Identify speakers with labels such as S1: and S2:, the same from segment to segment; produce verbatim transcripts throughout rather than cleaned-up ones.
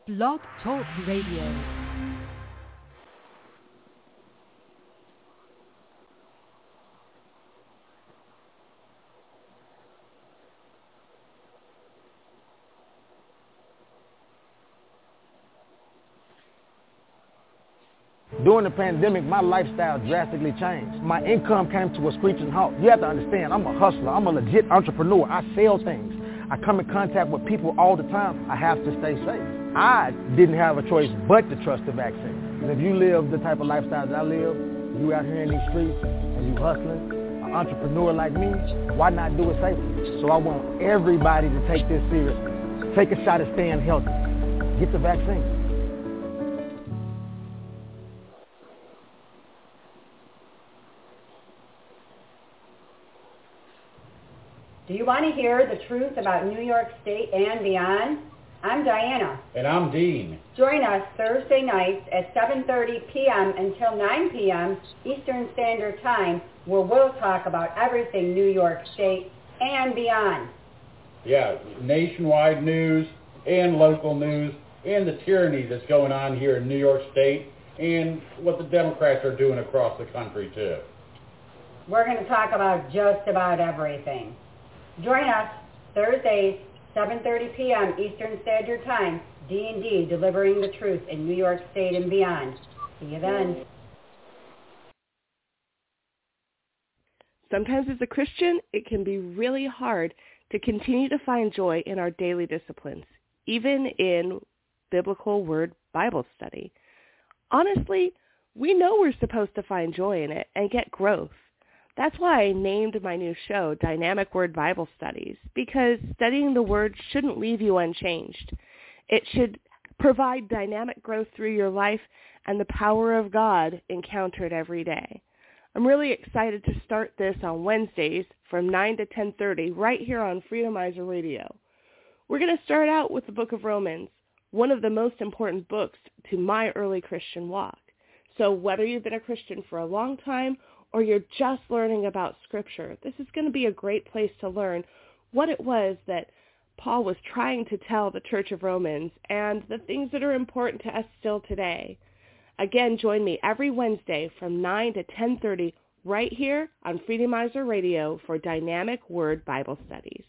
S1: Blog Talk Radio.
S2: During the pandemic, my lifestyle drastically changed. My income came to a screeching halt. You have to understand, I'm a hustler. I'm a legit entrepreneur. I sell things. I come in contact with people all the time. I have to stay safe. I didn't have a choice but to trust the vaccine. And if you live the type of lifestyle that I live, you out here in these streets and you hustling, an entrepreneur like me, why not do it safely? So I want everybody to take this seriously. Take a shot at staying healthy. Get the vaccine.
S3: Do you want to hear the truth about New York State and beyond? I'm Diana.
S4: And I'm Dean.
S3: Join us Thursday nights at seven thirty p.m. until nine p.m. Eastern Standard Time, where we'll talk about everything New York State and beyond.
S4: Yeah, nationwide news and local news and the tyranny that's going on here in New York State and what the Democrats are doing across the country, too.
S3: We're going to talk about just about everything. Join us Thursdays, seven thirty p.m. Eastern Standard Time, D and D, delivering the truth in New York State and beyond. See you then.
S5: Sometimes as a Christian, it can be really hard to continue to find joy in our daily disciplines, even in biblical word Bible study. Honestly, we know we're supposed to find joy in it and get growth. That's why I named my new show Dynamic Word Bible Studies, because studying the Word shouldn't leave you unchanged. It should provide dynamic growth through your life and the power of God encountered every day. I'm really excited to start this on Wednesdays from nine to ten thirty right here on Freedomizer Radio. We're going to start out with the book of Romans, one of the most important books to my early Christian walk. So whether you've been a Christian for a long time or you're just learning about Scripture, this is going to be a great place to learn what it was that Paul was trying to tell the Church of Romans and the things that are important to us still today. Again, join me every Wednesday from nine to ten thirty right here on Freedomizer Radio for Dynamic Word Bible Studies.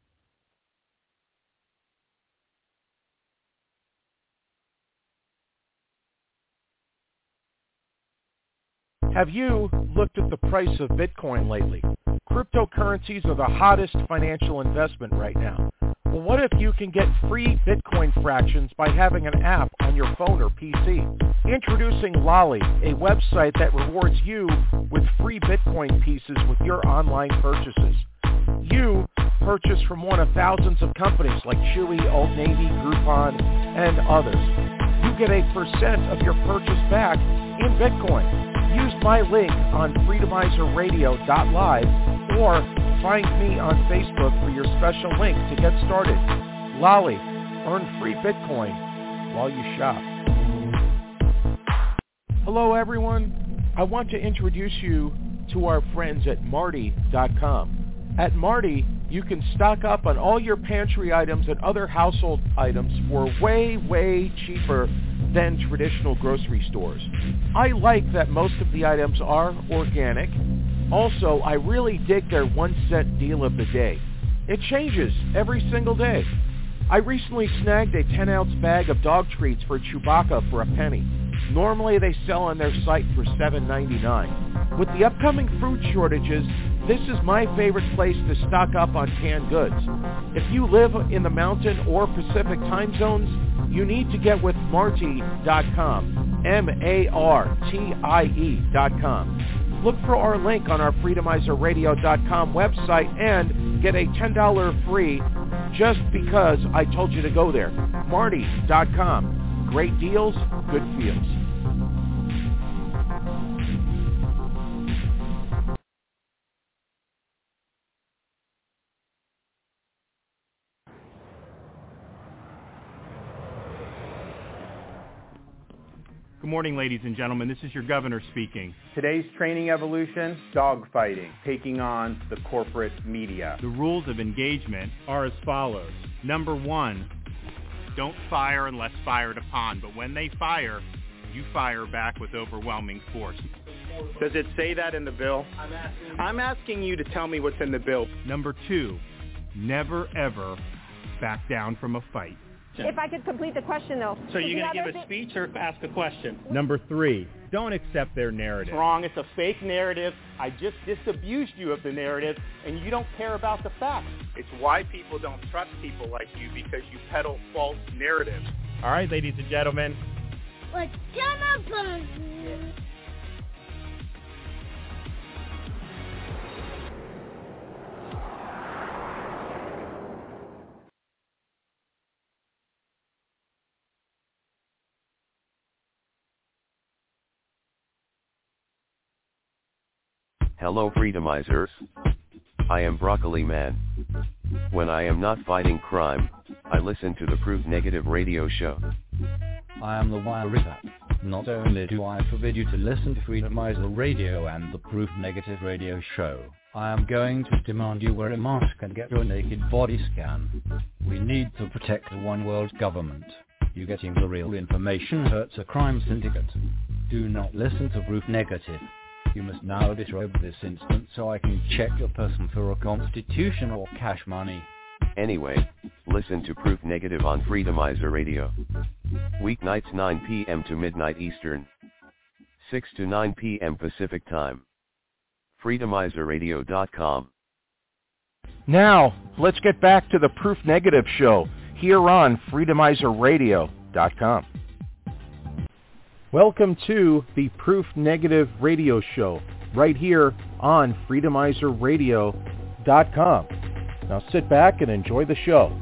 S6: Have you looked at the price of Bitcoin lately? Cryptocurrencies are the hottest financial investment right now. Well, what if you can get free Bitcoin fractions by having an app on your phone or P C? Introducing Lolly, a website that rewards you with free Bitcoin pieces with your online purchases. You purchase from one of thousands of companies like Chewy, Old Navy, Groupon, and others. You get a percent of your purchase back in Bitcoin. Use my link on freedomizer radio dot live or find me on Facebook for your special link to get started. Lolly, earn free Bitcoin while you shop. Hello everyone. I want to introduce you to our friends at Marty dot com. At Marty, you can stock up on all your pantry items and other household items for way, way cheaper than traditional grocery stores. I like that most of the items are organic. Also, I really dig their one cent deal of the day. It changes every single day. I recently snagged a ten ounce bag of dog treats for Chewbacca for a penny. Normally they sell on their site for seven ninety-nine. With the upcoming food shortages, this is my favorite place to stock up on canned goods. If you live in the Mountain or Pacific time zones, you need to get with Marty dot com, M A R T I E dot com. Look for our link on our Freedomizer Radio dot com website and get a ten dollars free just because I told you to go there. Marty dot com. Great deals, good feels.
S7: Good morning, ladies and gentlemen. This is your governor speaking.
S8: Today's training evolution, dogfighting, taking on the corporate media.
S7: The rules of engagement are as follows. Number one, don't fire unless fired upon, but when they fire, you fire back with overwhelming force.
S8: Does it say that in the bill?
S7: I'm asking,
S8: I'm asking you to tell me what's in the bill.
S7: Number two, never ever back down from a fight.
S9: If I could complete the question, though.
S10: So you're going to give
S9: thi-
S10: a speech or ask a question?
S7: Number three, don't accept their narrative.
S10: It's wrong. It's a fake narrative. I just disabused you of the narrative, and you don't care about the facts.
S8: It's why people don't trust people like you, because you peddle false narratives.
S7: All right, ladies and gentlemen.
S11: What's gonna
S12: Hello Freedomizers. I am Broccoli Man. When I am not fighting crime, I listen to the Proof Negative radio show.
S13: I am the Wirita. Not only do I forbid you to listen to Freedomizer Radio and the Proof Negative radio show, I am going to demand you wear a mask and get your naked body scan. We need to protect the one world government. You getting the real information hurts a crime syndicate. Do not listen to Proof Negative. You must now disrobe this instant so I can check your person for a constitution or cash money.
S12: Anyway, listen to Proof Negative on Freedomizer Radio. Weeknights nine p.m. to midnight Eastern. six to nine p.m. Pacific Time. freedomizer radio dot com.
S6: Now, let's get back to the Proof Negative show here on freedomizer radio dot com. Welcome to the Proof Negative radio show right here on freedomizer radio dot com. Now sit back and enjoy the show.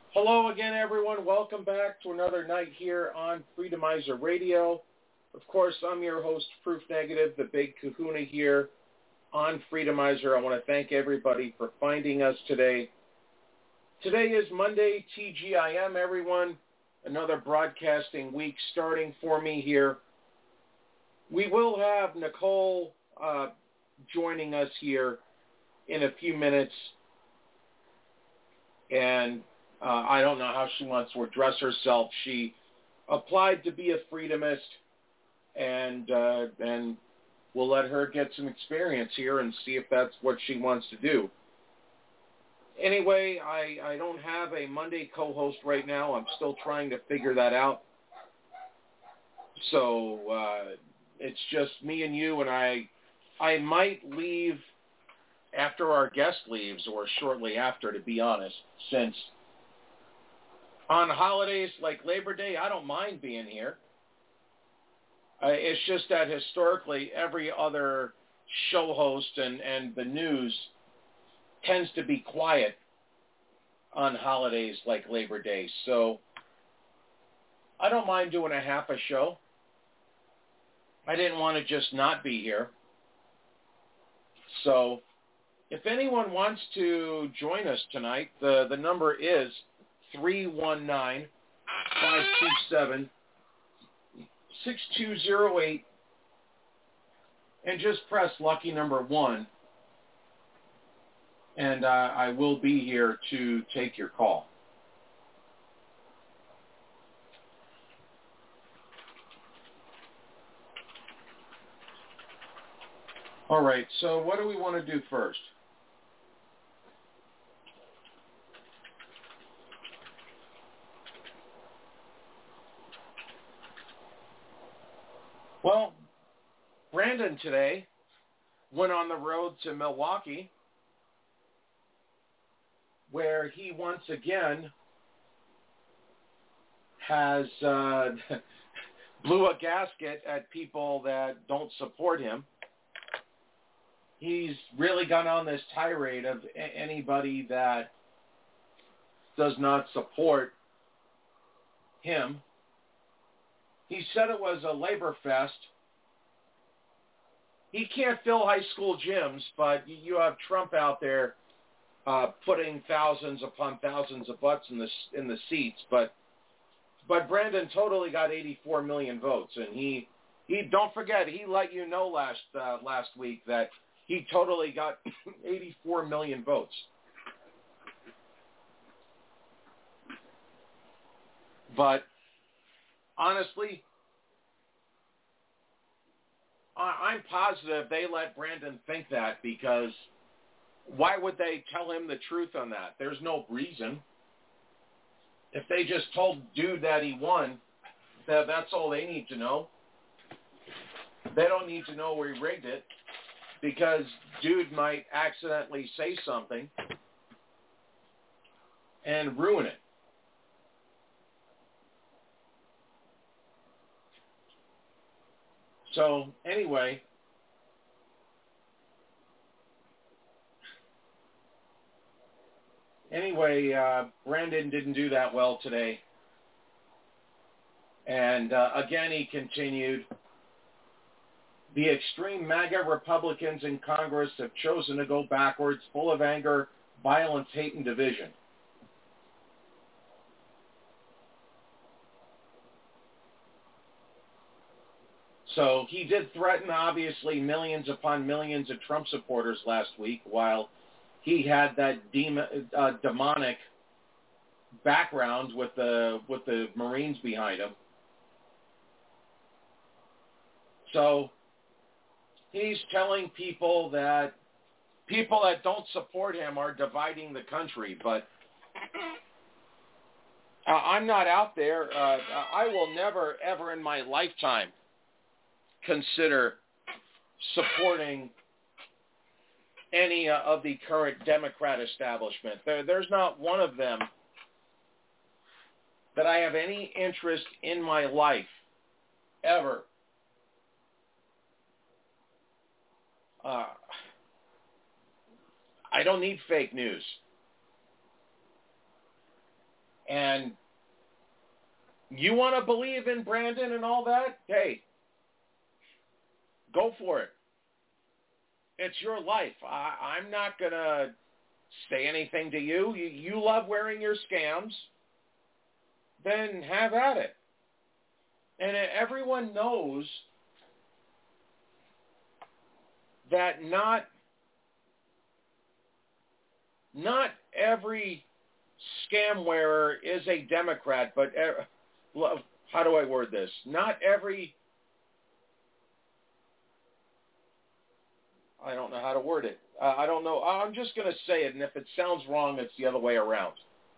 S6: Hello again, everyone. Welcome back to another night here on Freedomizer Radio. Of course, I'm your host, Proof Negative, the big kahuna here on Freedomizer. I want to thank everybody for finding us today. Today is Monday, T G I M, everyone. Another broadcasting week starting for me here. We will have Nicole uh, joining us here in a few minutes. And uh, I don't know how she wants to address herself. She applied to be a freedomist, and uh, and we'll let her get some experience here and see if that's what she wants to do. Anyway, I, I don't have a Monday co-host right now. I'm still trying to figure that out. So uh, it's just me and you, and I I might leave after our guest leaves or shortly after, to be honest, since on holidays like Labor Day, I don't mind being here. Uh, it's just that historically every other show host and, and the news tends to be quiet on holidays like Labor Day. So I don't mind doing a half a show. I didn't want to just not be here. So if anyone wants to join us tonight, the, the number is three one nine, five two seven, six two zero eight, and just press lucky number one. And uh, I will be here to take your call. All right, so what do we want to do first? Well, Brandon today went on the road to Milwaukee, where he once again has uh, blew a gasket at people that don't support him. He's really gone on this tirade of a- anybody that does not support him. He said it was a labor fest. He can't fill high school gyms, but you have Trump out there Uh, putting thousands upon thousands of butts in the in the seats, but but Brandon totally got eighty-four million votes, and he he don't forget he let you know last uh, last week that he totally got eighty-four million votes. But honestly, I, I'm positive they let Brandon think that, because why would they tell him the truth on that? There's no reason. If they just told dude that he won, that that's all they need to know. They don't need to know where he rigged it, because dude might accidentally say something and ruin it. So anyway, Anyway, uh, Brandon didn't do that well today. And uh, again, he continued, the extreme MAGA Republicans in Congress have chosen to go backwards, full of anger, violence, hate, and division. So he did threaten, obviously, millions upon millions of Trump supporters last week, while he had that demon, uh, demonic background with the with the Marines behind him. So he's telling people that people that don't support him are dividing the country. But uh, I'm not out there. Uh, I will never, ever in my lifetime consider supporting any uh, of the current Democrat establishment. There, there's not one of them that I have any interest in my life, ever. Uh, I don't need fake news. And you want to believe in Brandon and all that? Hey, go for it. It's your life. I, I'm not going to say anything to you. you. You love wearing your scams, then have at it. And everyone knows that not not every scam wearer is a Democrat, but uh, how do I word this? Not every, I don't know how to word it. Uh, I don't know. I'm just going to say it, and if it sounds wrong, it's the other way around.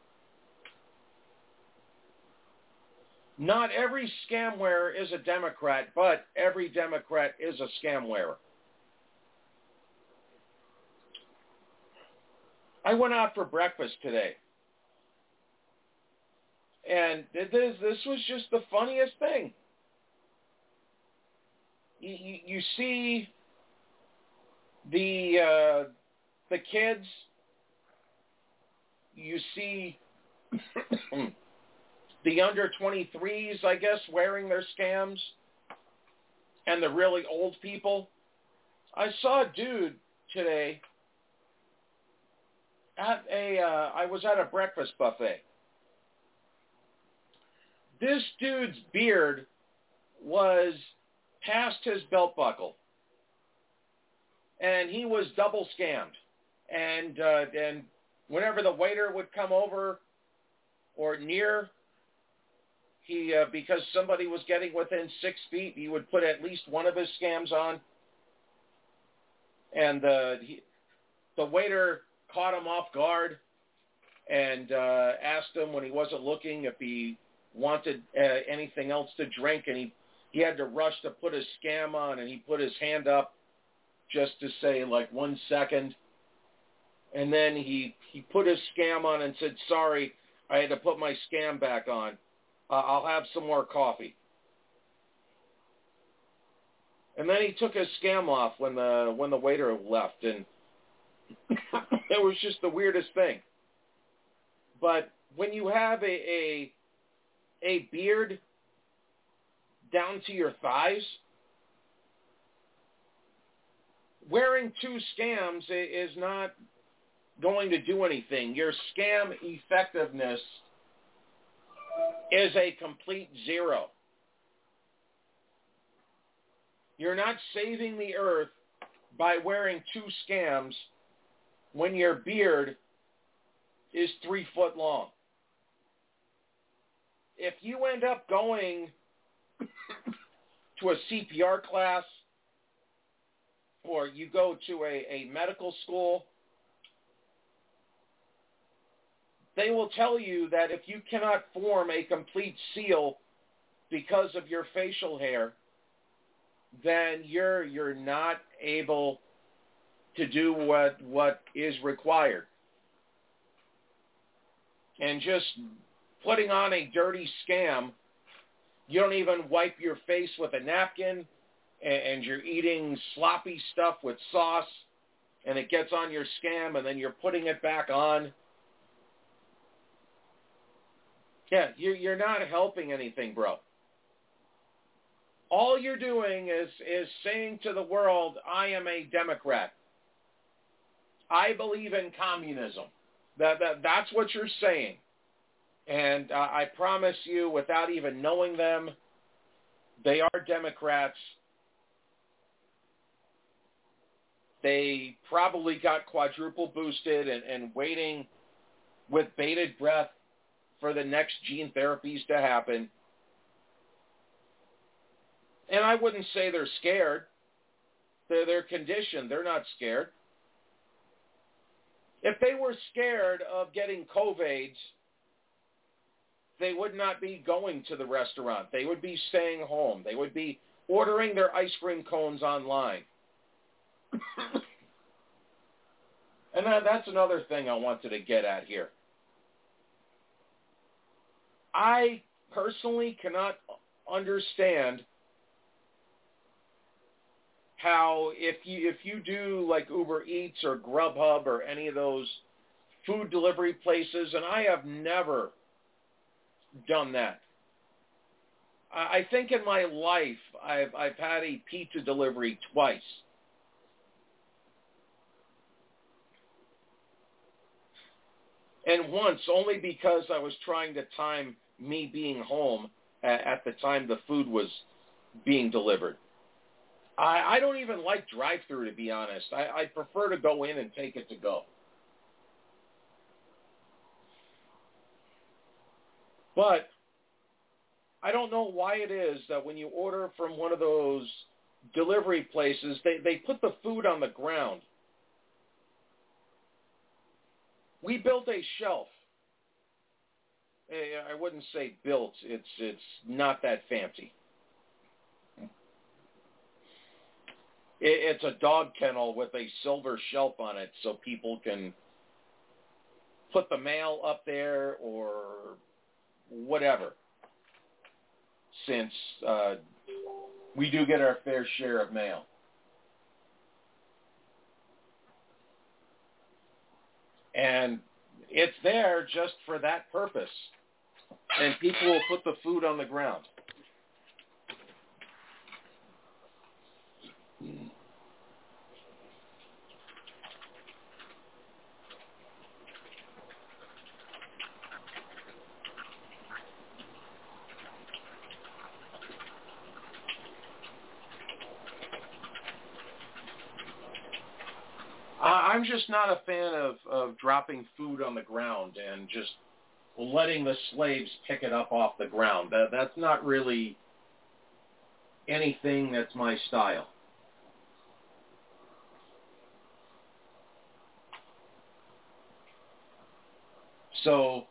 S6: Not every scam wearer is a Democrat, but every Democrat is a scam wearer. I went out for breakfast today, and this, this was just the funniest thing. You, you, you see the uh, the kids, you see the under twenty-threes, I guess, wearing their scams, and the really old people. I saw a dude today at a, uh, I was at a breakfast buffet. This dude's beard was past his belt buckle, and he was double scammed. And uh, and whenever the waiter would come over or near, he uh, because somebody was getting within six feet, he would put at least one of his scams on. And uh, he, the waiter caught him off guard and uh, asked him when he wasn't looking if he wanted uh, anything else to drink, and he, he had to rush to put his scam on, and he put his hand up just to say, like, one second. And then he, he put his scam on and said, sorry, I had to put my scam back on. Uh, I'll have some more coffee. And then he took his scam off when the when the waiter left, and it was just the weirdest thing. But when you have a, a a beard down to your thighs, wearing two scams is not going to do anything. Your scam effectiveness is a complete zero. You're not saving the earth by wearing two scams when your beard is three foot long. If you end up going to a C P R class or you go to a, a medical school, they will tell you that if you cannot form a complete seal because of your facial hair, then you're you're not able to do what what is required. And just putting on a dirty scam, you don't even wipe your face with a napkin, and, and you're eating sloppy stuff with sauce, and it gets on your scam, and then you're putting it back on. Yeah, you're, you're not helping anything, bro. All you're doing is, is saying to the world, I am a Democrat. I believe in communism. That, that That's what you're saying. And uh, I promise you, without even knowing them, they are Democrats. They probably got quadruple boosted and, and waiting with bated breath for the next gene therapies to happen. And I wouldn't say they're scared. They're, they're conditioned. They're not scared. If they were scared of getting COVIDs, they would not be going to the restaurant. They would be staying home. They would be ordering their ice cream cones online. And that, that's another thing I wanted to get at here. I personally cannot understand how if you if you do like Uber Eats or Grubhub or any of those food delivery places, and I have never done that. I think in my life I've I've had a pizza delivery twice. And once only because I was trying to time me being home at, at the time the food was being delivered. I, I don't even like drive-through, to be honest. I, I prefer to go in and take it to go. But I don't know why it is that when you order from one of those delivery places, they, they put the food on the ground. We built a shelf. I wouldn't say built. It's it's not that fancy. It's a dog kennel with a silver shelf on it so people can put the mail up there or whatever, since uh, we do get our fair share of mail. And it's there just for that purpose. And people will put the food on the ground. I'm just not a fan of, of dropping food on the ground and just letting the slaves pick it up off the ground. That, that's not really anything that's my style. So,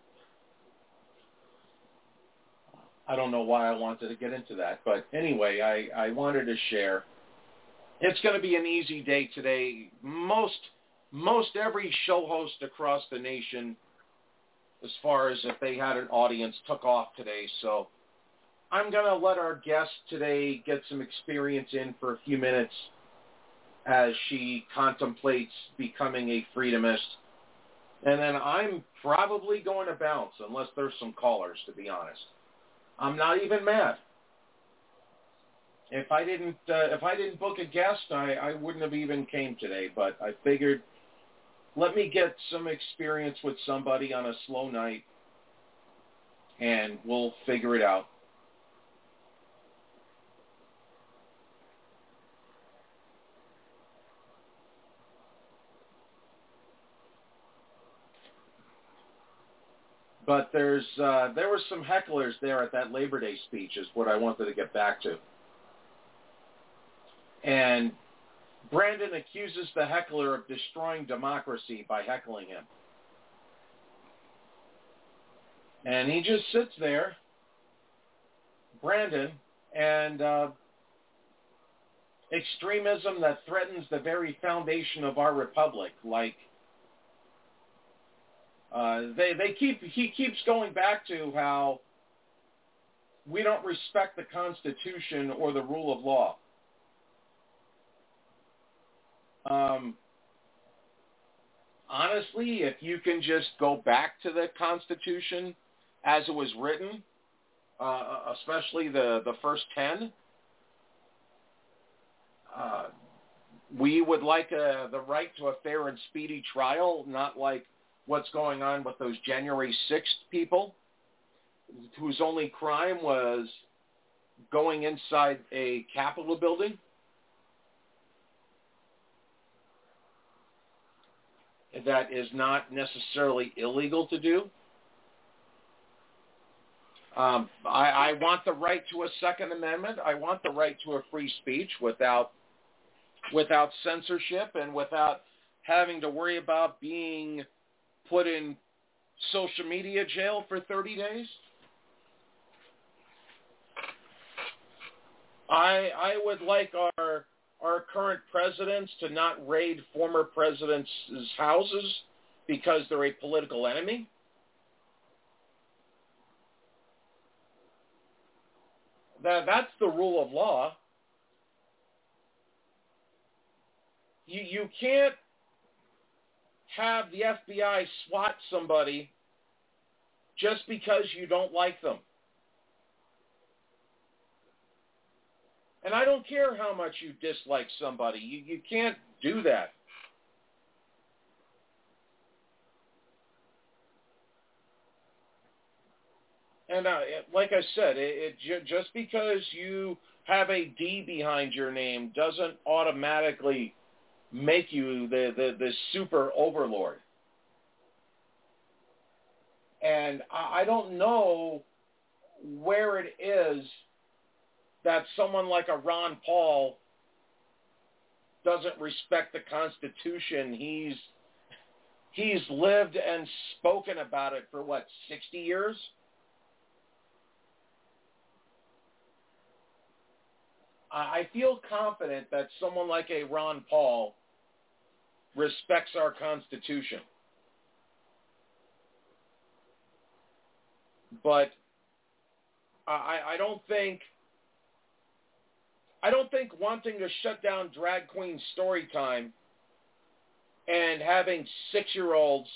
S6: I don't know why I wanted to get into that, but anyway, I, I wanted to share. It's going to be an easy day today. Most most every show host across the nation, as far as if they had an audience, took off today. So I'm going to let our guest today get some experience in for a few minutes as she contemplates becoming a freedomist. And then I'm probably going to bounce unless there's some callers, to be honest. I'm not even mad. If I didn't, uh, if I didn't book a guest, I, I wouldn't have even came today. But I figured, let me get some experience with somebody on a slow night, and we'll figure it out. But there's, uh, there were some hecklers there at that Labor Day speech, is what I wanted to get back to. And Brandon accuses the heckler of destroying democracy by heckling him. And he just sits there, Brandon, and uh, extremism that threatens the very foundation of our republic, like uh, they they keep he keeps going back to how we don't respect the Constitution or the rule of law. Um, honestly, if you can just go back to the Constitution as it was written, uh, especially the, the first ten, uh, we would like a, the right to a fair and speedy trial, not like what's going on with those January sixth people whose only crime was going inside a Capitol building. That is not necessarily illegal to do. Um, I, I want the right to a Second Amendment. I want the right to a free speech without without censorship and without having to worry about being put in social media jail for thirty days. I I would like our our current presidents to not raid former presidents' houses because they're a political enemy. That, that's the rule of law. You, you can't have the F B I SWAT somebody just because you don't like them. And I don't care how much you dislike somebody. You, you can't do that. And uh, like I said, it, it just because you have a D behind your name doesn't automatically make you the, the, the super overlord. And I, I don't know where it is that someone like a Ron Paul doesn't respect the Constitution. He's he's lived and spoken about it for, what, sixty years? I feel confident that someone like a Ron Paul respects our Constitution. But I, I don't think I don't think wanting to shut down Drag Queen Storytime and having six-year-olds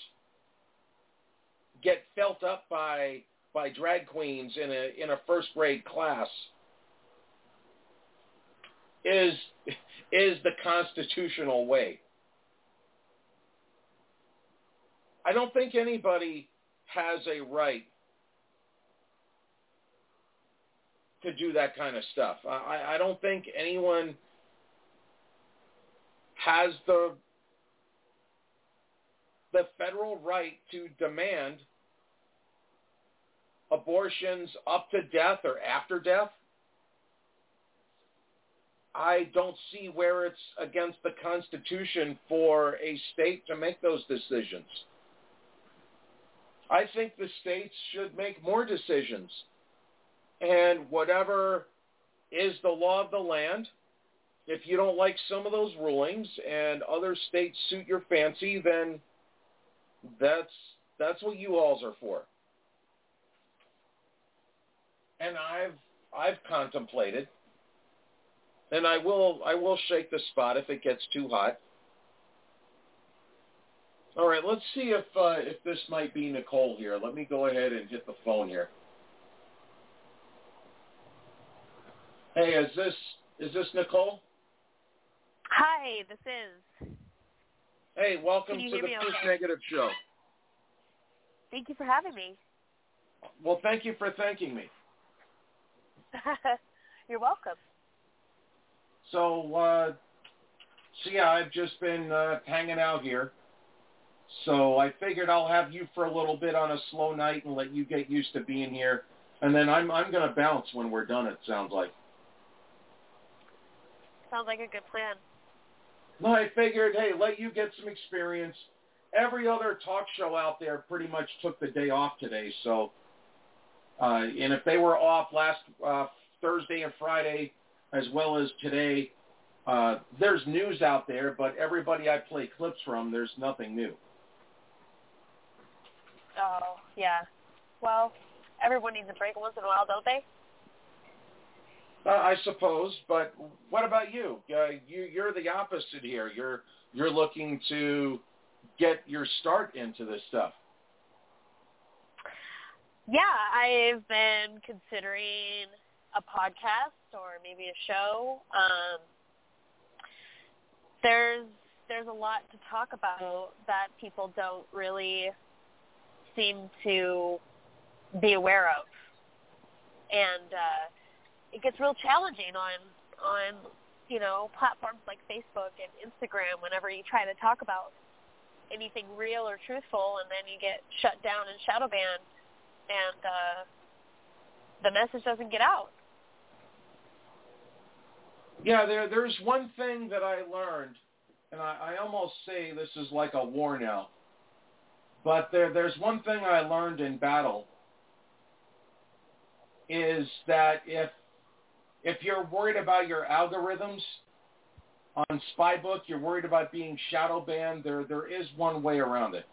S6: get felt up by by drag queens in a in a first grade class is is the constitutional way. I don't think anybody has a right to do that kind of stuff. I, I don't think anyone has the the federal right to demand abortions up to death or after death. I don't see where it's against the Constitution for a state to make those decisions. I think the states should make more decisions. And whatever is the law of the land, if you don't like some of those rulings and other states suit your fancy, then that's that's what you alls are for. And I've I've contemplated, and I will I will shake the spot if it gets too hot. All right, let's see if uh, if this might be Nicole here. Let me go ahead and hit the phone here. Hey, is this is this Nicole?
S14: Hi, this is.
S6: Hey, welcome
S14: Can you
S6: to
S14: hear
S6: the
S14: me
S6: Proof
S14: okay?
S6: Negative Show.
S14: Thank you for having me.
S6: Well, thank you for thanking me.
S14: You're welcome.
S6: So, uh, so yeah, I've just been uh, hanging out here. So I figured I'll have you for a little bit on a slow night and let you get used to being here. And then I'm I'm going to bounce when we're done, it sounds like.
S14: Sounds like a good plan.
S6: No, I figured, hey, let you get some experience. Every other talk show out there pretty much took the day off today. So, uh, and if they were off last uh, Thursday and Friday as well as today, uh, there's news out there, but everybody I play clips from, there's nothing new.
S14: Oh, yeah. Well, everyone needs a break once in a while, don't they?
S6: Uh, I suppose, but what about you? Uh, you? You're the opposite here. You're you're looking to get your start into this stuff.
S14: Yeah, I've been considering a podcast or maybe a show. Um, there's there's a lot to talk about that people don't really seem to be aware of, and uh, it gets real challenging on on you know platforms like Facebook and Instagram whenever you try to talk about anything real or truthful, and then you get shut down and shadow banned, and uh, the message doesn't get out.
S6: Yeah, there there's one thing that I learned, and I, I almost say this is like a war now, but there there's one thing I learned in battle is that if if you're worried about your algorithms on Spybook, you're worried about being shadow banned, there there is one way around it.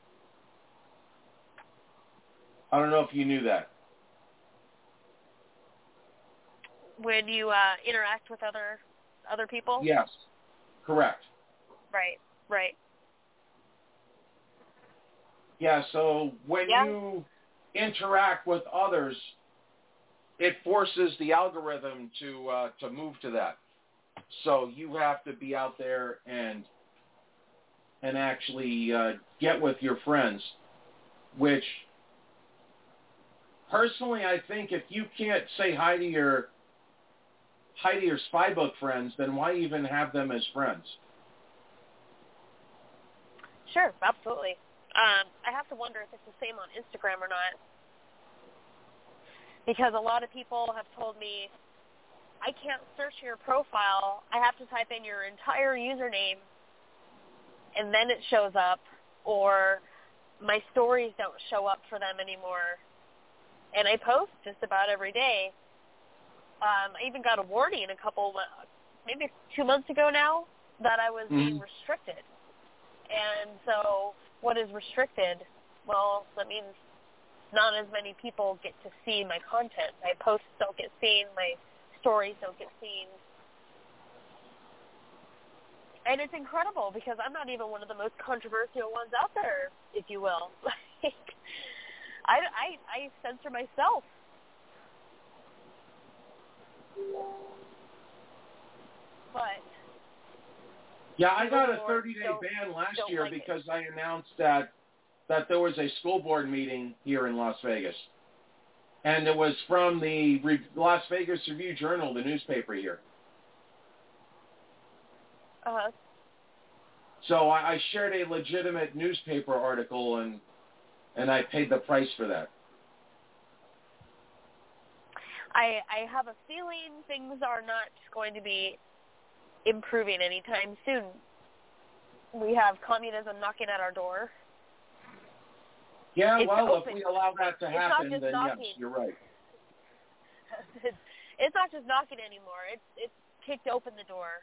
S6: I don't know if you knew that.
S14: When you uh, interact with other other people?
S6: Yes, correct.
S14: Right, right.
S6: Yeah, so when
S14: yeah.
S6: you interact with others, it forces the algorithm to uh, to move to that. So you have to be out there and and actually uh, get with your friends, which personally I think if you can't say hi to your hi to your spy book friends, then why even have them as friends?
S14: Sure, absolutely. Um, I have to wonder if it's the same on Instagram or not. Because a lot of people have told me, I can't search your profile. I have to type in your entire username, and then it shows up, or my stories don't show up for them anymore. And I post just about every day. Um, I even got a warning a couple, maybe two months ago now, that I was mm-hmm. being restricted. And so what is restricted? Well, that means not as many people get to see my content. My posts don't get seen. My stories don't get seen. And it's incredible because I'm not even one of the most controversial ones out there, if you will. Like, I, I, I censor myself. But
S6: yeah, I got a thirty-day ban last year like because it. I announced that that there was a school board meeting here in Las Vegas. And it was from the Re- Las Vegas Review-Journal, the newspaper here.
S14: Uh-huh.
S6: So I, I shared a legitimate newspaper article, and and I paid the price for that.
S14: I I have a feeling things are not going to be improving anytime soon. We have communism knocking at our door.
S6: Yeah,
S14: it's
S6: well,
S14: open.
S6: if we allow that to
S14: it's
S6: happen, then
S14: knocking.
S6: yes, you're right.
S14: it's, it's not just knocking anymore. It's it's kicked open the door.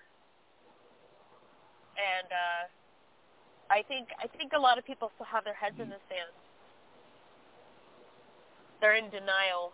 S14: And uh, I think I think a lot of people still have their heads in the sand. They're in denial.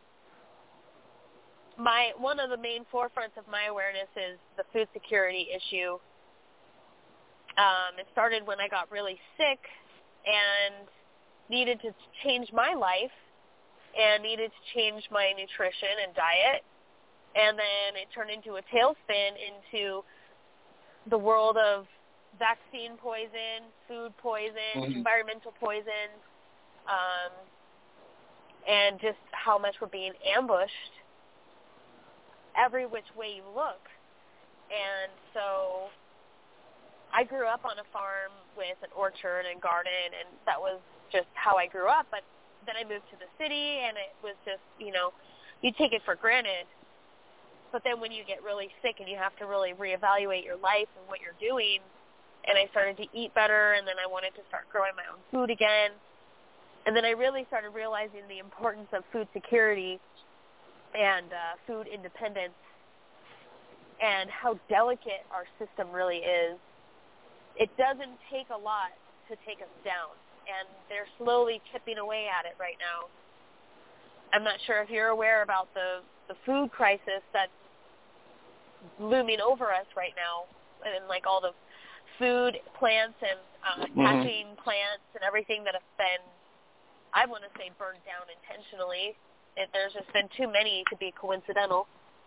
S14: My one of the main forefronts of my awareness is the food security issue. Um, it started when I got really sick and needed to change my life and needed to change my nutrition and diet. And then it turned into a tailspin into the world of vaccine poison, food poison, mm-hmm. environmental poison, um, and just how much we're being ambushed every which way you look. And so I grew up on a farm with an orchard and garden, and that was just how I grew up. But then I moved to the city, and it was just, you know, you take it for granted. But then when you get really sick and you have to really reevaluate your life and what you're doing, and I started to eat better, and then I wanted to start growing my own food again. And then I really started realizing the importance of food security and uh, food independence and how delicate our system really is. It doesn't take a lot to take us down, and they're slowly chipping away at it right now. I'm not sure if you're aware about the, the food crisis that's looming over us right now, and like all the food plants and uh, mm-hmm. catching plants and everything that have been, I want to say, burned down intentionally. It, there's just been too many to be coincidental.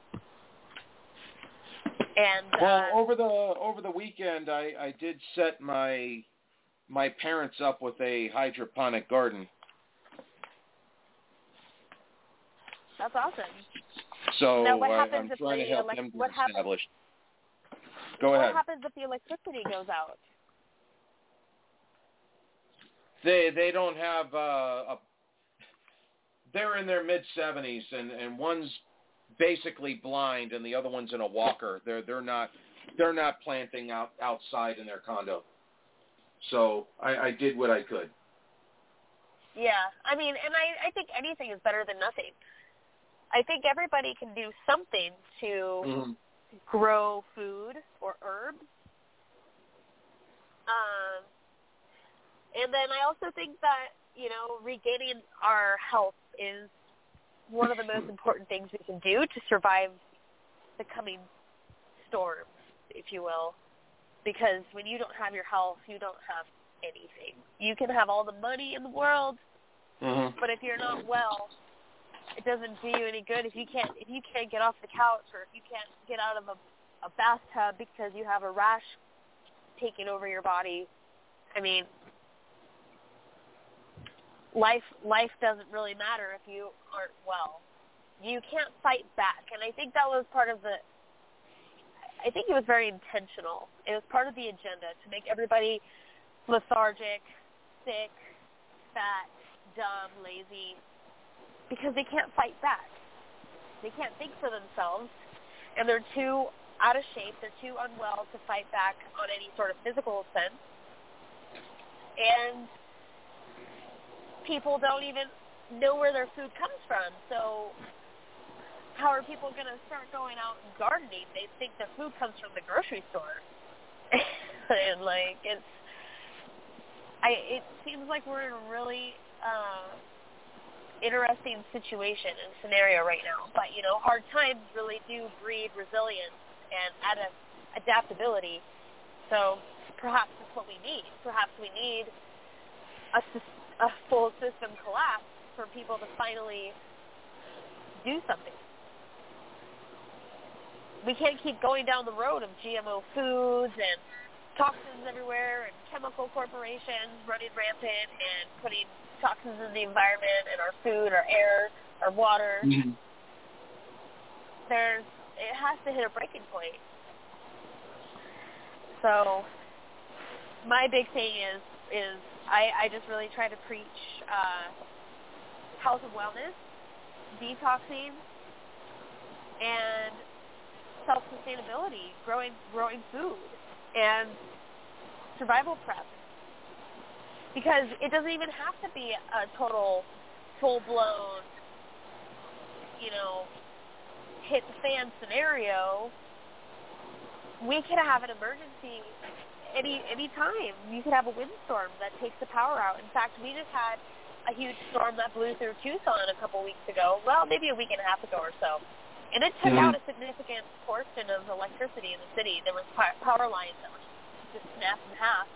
S14: And
S6: well,
S14: uh,
S6: over the over the weekend, I, I did set my my parents up with a hydroponic garden.
S14: That's awesome.
S6: So
S14: now, what
S6: I,
S14: happens
S6: I'm
S14: if
S6: trying
S14: the
S6: to help
S14: elect-
S6: them get
S14: what
S6: established.
S14: Happens,
S6: Go
S14: what
S6: ahead.
S14: What happens if the electricity goes out?
S6: They they don't have uh, a. They're in their mid seventies, and, and one's basically blind, and the other one's in a walker. They're they're not they're not planting out outside in their condo. So I, I did what I could.
S14: Yeah, I mean, and I, I think anything is better than nothing. I think everybody can do something to mm-hmm. grow food or herbs. Um, and then I also think that, you know, regaining our health is one of the most important things we can do to survive the coming storms, if you will. Because when you don't have your health, you don't have anything. You can have all the money in the world,
S15: Mm-hmm.
S14: But if you're not well, it doesn't do you any good if you can't if you can't get off the couch or if you can't get out of a, a bathtub because you have a rash taking over your body. I mean, life life doesn't really matter if you aren't well. You can't fight back, and I think that was part of the. I think it was very intentional. It was part of the agenda to make everybody lethargic, sick, fat, dumb, lazy, because they can't fight back. They can't think for themselves, and they're too out of shape, they're too unwell to fight back on any sort of physical sense. And people don't even know where their food comes from, so how are people going to start going out and gardening? They think the food comes from the grocery store. And, like, it's, I, it seems like we're in a really uh, interesting situation and scenario right now. But, you know, hard times really do breed resilience and ad- adaptability. So perhaps that's what we need. Perhaps we need a, a full system collapse for people to finally do something. We can't keep going down the road of G M O foods and toxins everywhere and chemical corporations running rampant and putting toxins in the environment and our food, our air, our water.
S15: Mm-hmm.
S14: There's, it has to hit a breaking point. So my big thing is, is I, I just really try to preach uh, health and wellness, detoxing, and self-sustainability, growing growing food, and survival prep. Because it doesn't even have to be a total, full-blown, you know, hit-the-fan scenario. We could have an emergency any any time. You could have a windstorm that takes the power out. In fact, we just had a huge storm that blew through Tucson a couple weeks ago. Well, maybe a week and a half ago or so. And it took
S15: mm-hmm.
S14: out a significant portion of electricity in the city. There was power lines that were just snapped in half.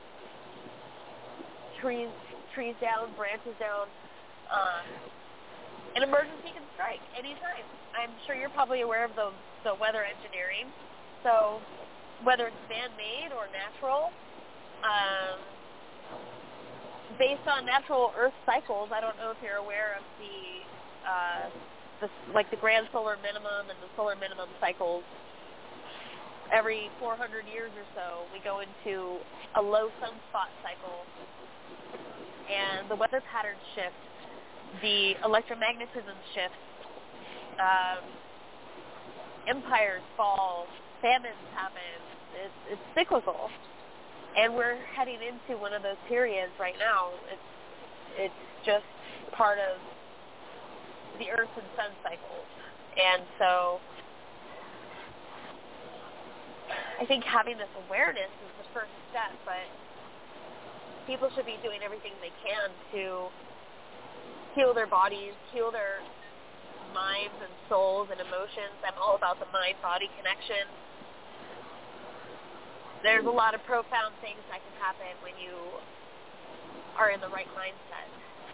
S14: Trees, trees down, branches down. Uh, an emergency can strike anytime. I'm sure you're probably aware of the the weather engineering. So whether it's man-made or natural, um, based on natural Earth cycles, I don't know if you're aware of the uh, The, like the grand solar minimum and the solar minimum cycles. Every four hundred years or so, we go into a low sunspot cycle, and the weather patterns shift, the electromagnetism shifts, um, empires fall, famines happen. It's, it's cyclical, and we're heading into one of those periods right now. It's it's just part of the Earth and Sun cycles. And so I think having this awareness is the first step, but people should be doing everything they can to heal their bodies, heal their minds and souls and emotions. I'm all about the mind-body connection. There's a lot of profound things that can happen when you are in the right mindset.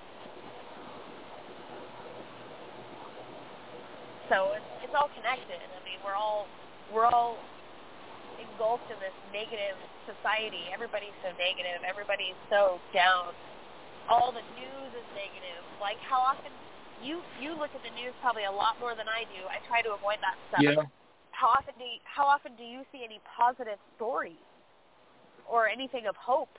S14: So it's, it's all connected. I mean, we're all we're all engulfed in this negative society. Everybody's so negative. Everybody's so down. All the news is negative. Like, how often you you look at the news probably a lot more than I do. I try to avoid that stuff.
S15: Yeah.
S14: How often do you, how often do you see any positive stories or anything of hope?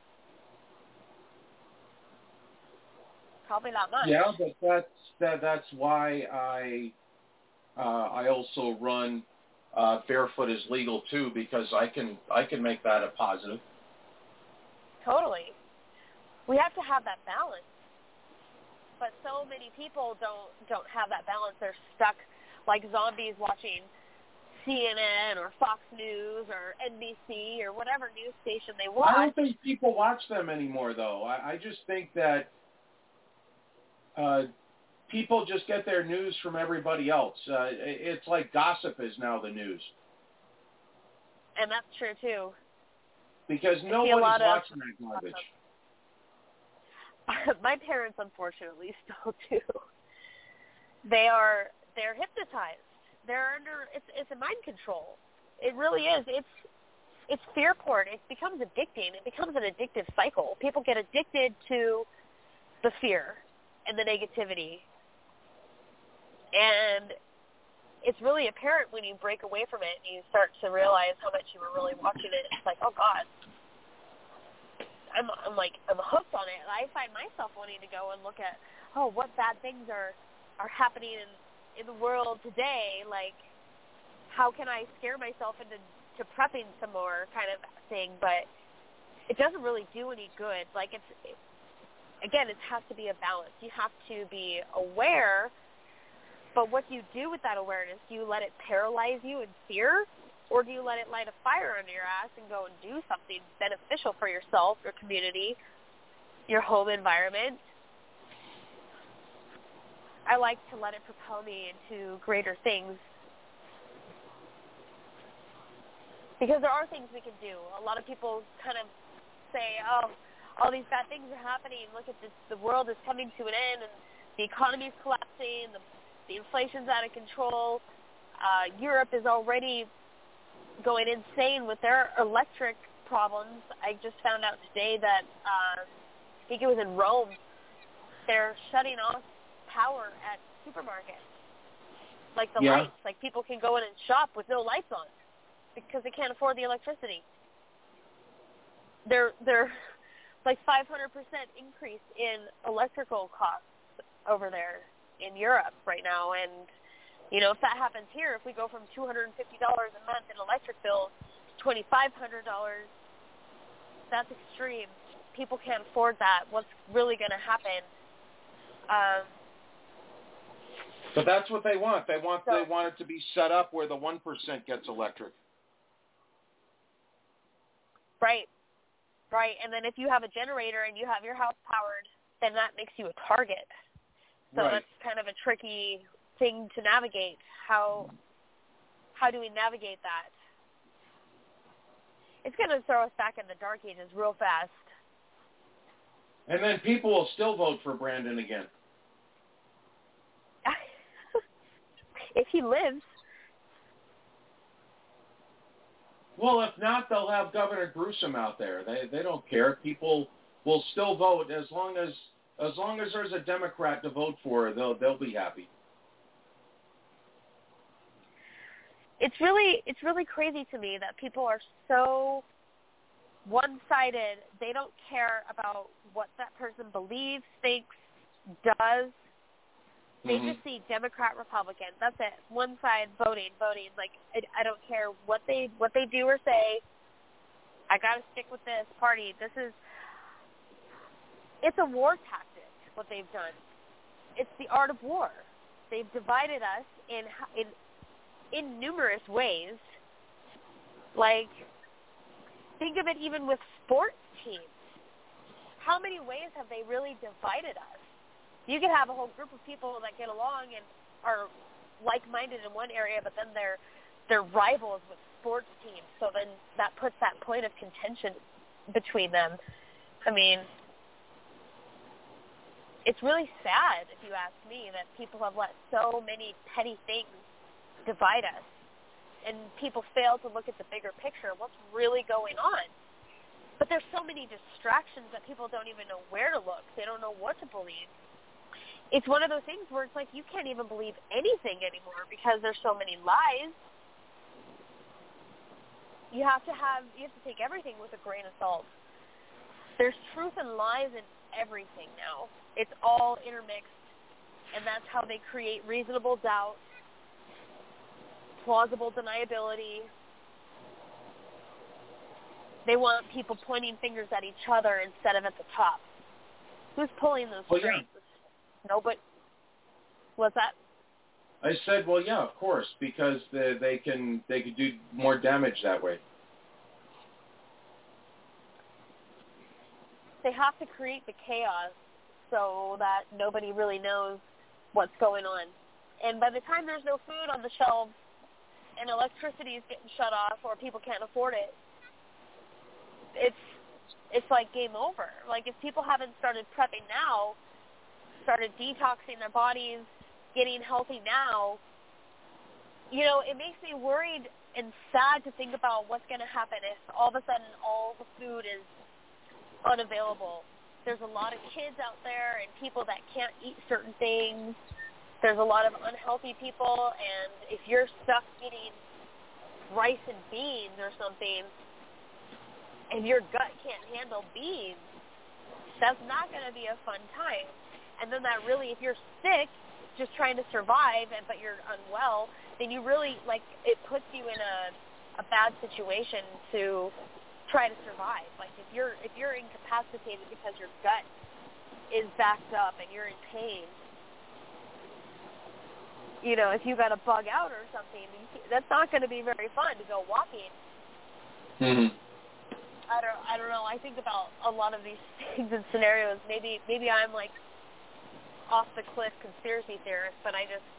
S14: Probably not much.
S15: Yeah, but that's that, that's why I. Uh, I also run uh, Barefoot is Legal too, because I can I can make that a positive.
S14: Totally. We have to have that balance, but so many people don't don't have that balance. They're stuck like zombies watching C N N or Fox News or N B C or whatever news station they watch.
S15: I don't think people watch them anymore, though. I, I just think that uh, people just get their news from everybody else. Uh, it's like gossip is now the news.
S14: And that's true, too.
S15: Because nobody's watching that garbage.
S14: my parents, unfortunately, still do. They are they're hypnotized. They're under it's it's a mind control. It really is. It's it's fear porn. It becomes addicting. It becomes an addictive cycle. People get addicted to the fear and the negativity, and it's really apparent when you break away from it and you start to realize how much you were really watching it. It's like, oh God, I'm I'm like I'm hooked on it. And I find myself wanting to go and look at, oh, what bad things are are happening in, in the world today. Like, how can I scare myself into to prepping some more kind of thing? But it doesn't really do any good. Like, it's it, again, it has to be a balance. You have to be aware, but what do you do with that awareness? Do you let it paralyze you in fear, or do you let it light a fire under your ass and go and do something beneficial for yourself, your community, your home environment? I like to let it propel me into greater things, because there are things we can do. A lot of people kind of say, oh, all these bad things are happening. Look at this. The world is coming to an end, and the economy is collapsing. The, the inflation's out of control. Uh, Europe is already going insane with their electric problems. I just found out today that, uh, I think it was in Rome, they're shutting off power at supermarkets. Like the
S15: Yeah.
S14: lights. Like, people can go in and shop with no lights on because they can't afford the electricity. They're they're like five hundred percent increase in electrical costs over there in Europe right now. And, you know, if that happens here, if we go from two hundred fifty dollars a month in electric bill to twenty-five hundred dollars, that's extreme. People can't afford that. What's really going to happen? Um,
S15: But that's what they want. They want
S14: so,
S15: they want it to be set up where the one percent gets electric.
S14: Right. Right. And then if you have a generator and you have your house powered, then that makes you a target. So
S15: Right.
S14: that's kind of a tricky thing to navigate. How how do we navigate that? It's going to throw us back in the dark ages real fast.
S15: And then people will still vote for Brandon again.
S14: If he lives.
S15: Well, if not, they'll have Governor Gruesome out there. They they don't care. People will still vote as long as as long as there's a Democrat to vote for. They'll they'll be happy.
S14: It's really it's really crazy to me that people are so one-sided. They don't care about what that person believes, thinks, does. They
S15: Mm-hmm.
S14: just see Democrat, Republican. That's it. One side voting, voting. Like, I, I don't care what they what they do or say. I got to stick with this party. This is it's a war tactic. What they've done. It's the art of war. They've divided us in in in numerous ways. Like, think of it even with sports teams. How many ways have they really divided us? You could have a whole group of people that get along and are like-minded in one area, but then they're they're rivals with sports teams. So then that puts that point of contention between them. I mean, it's really sad, if you ask me, that people have let so many petty things divide us, and people fail to look at the bigger picture, what's really going on. But there's so many distractions that people don't even know where to look. They don't know what to believe. It's one of those things where it's like you can't even believe anything anymore because there's so many lies. You have to have you have to take everything with a grain of salt. There's truth and lies in everything now. It's all intermixed, and that's how they create reasonable doubt, plausible deniability. They want people pointing fingers at each other instead of at the top. Who's pulling those
S15: Well,
S14: strings?
S15: yeah.
S14: No, but what's that?
S15: I said, well, yeah, of course, because they, they can they can do more damage that way.
S14: They have to create the chaos so that nobody really knows what's going on. And by the time there's no food on the shelves and electricity is getting shut off or people can't afford it, it's it's like game over. Like if people haven't started prepping now, started detoxing their bodies, getting healthy now, you know, it makes me worried and sad to think about what's going to happen if all of a sudden all the food is unavailable. There's a lot of kids out there and people that can't eat certain things. There's a lot of unhealthy people, and if you're stuck eating rice and beans or something, and your gut can't handle beans, that's not going to be a fun time. And then that really, if you're sick, just trying to survive, and but you're unwell, then you really, like, it puts you in a, a bad situation to try to survive. Like, if you're if you're incapacitated because your gut is backed up and you're in pain, you know, if you got a bug out or something, that's not going to be very fun to go walking.
S15: Mm-hmm.
S14: I don't I don't know. I think about a lot of these things and scenarios. Maybe maybe I'm like off the cliff conspiracy theorist, but I just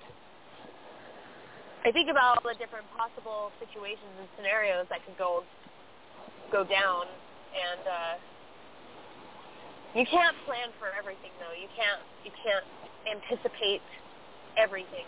S14: I think about all the different possible situations and scenarios that could go go down, and uh, you can't plan for everything though. You can't you can't anticipate everything.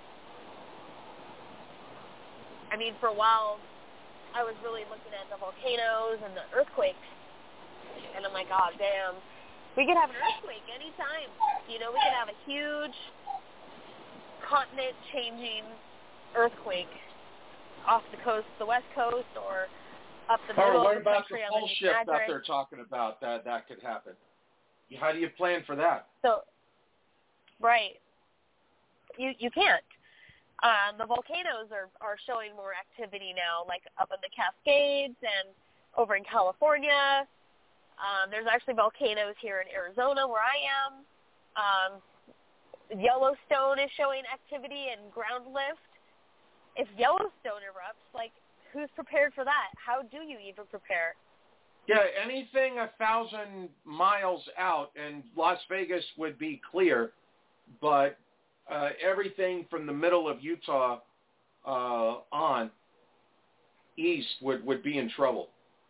S14: I mean, for a while, I was really looking at the volcanoes and the earthquakes, and I'm like, oh, damn, we could have an earthquake anytime. You know, we could have a huge continent-changing earthquake off the coast, the west coast, or up the middle
S15: Or what
S14: of the
S15: about the
S14: country.
S15: full shift that they're talking about that that could happen? How do you plan for that?
S14: So, right. You you can't. Um, the volcanoes are, are showing more activity now, like up in the Cascades and over in California. Um, there's actually volcanoes here in Arizona where I am. Um, Yellowstone is showing activity and ground lift. If Yellowstone erupts, like, who's prepared for that? How do you even prepare?
S15: Yeah, anything a thousand miles out, and Las Vegas would be clear, but uh, everything from the middle of Utah uh, on east would, would be in trouble.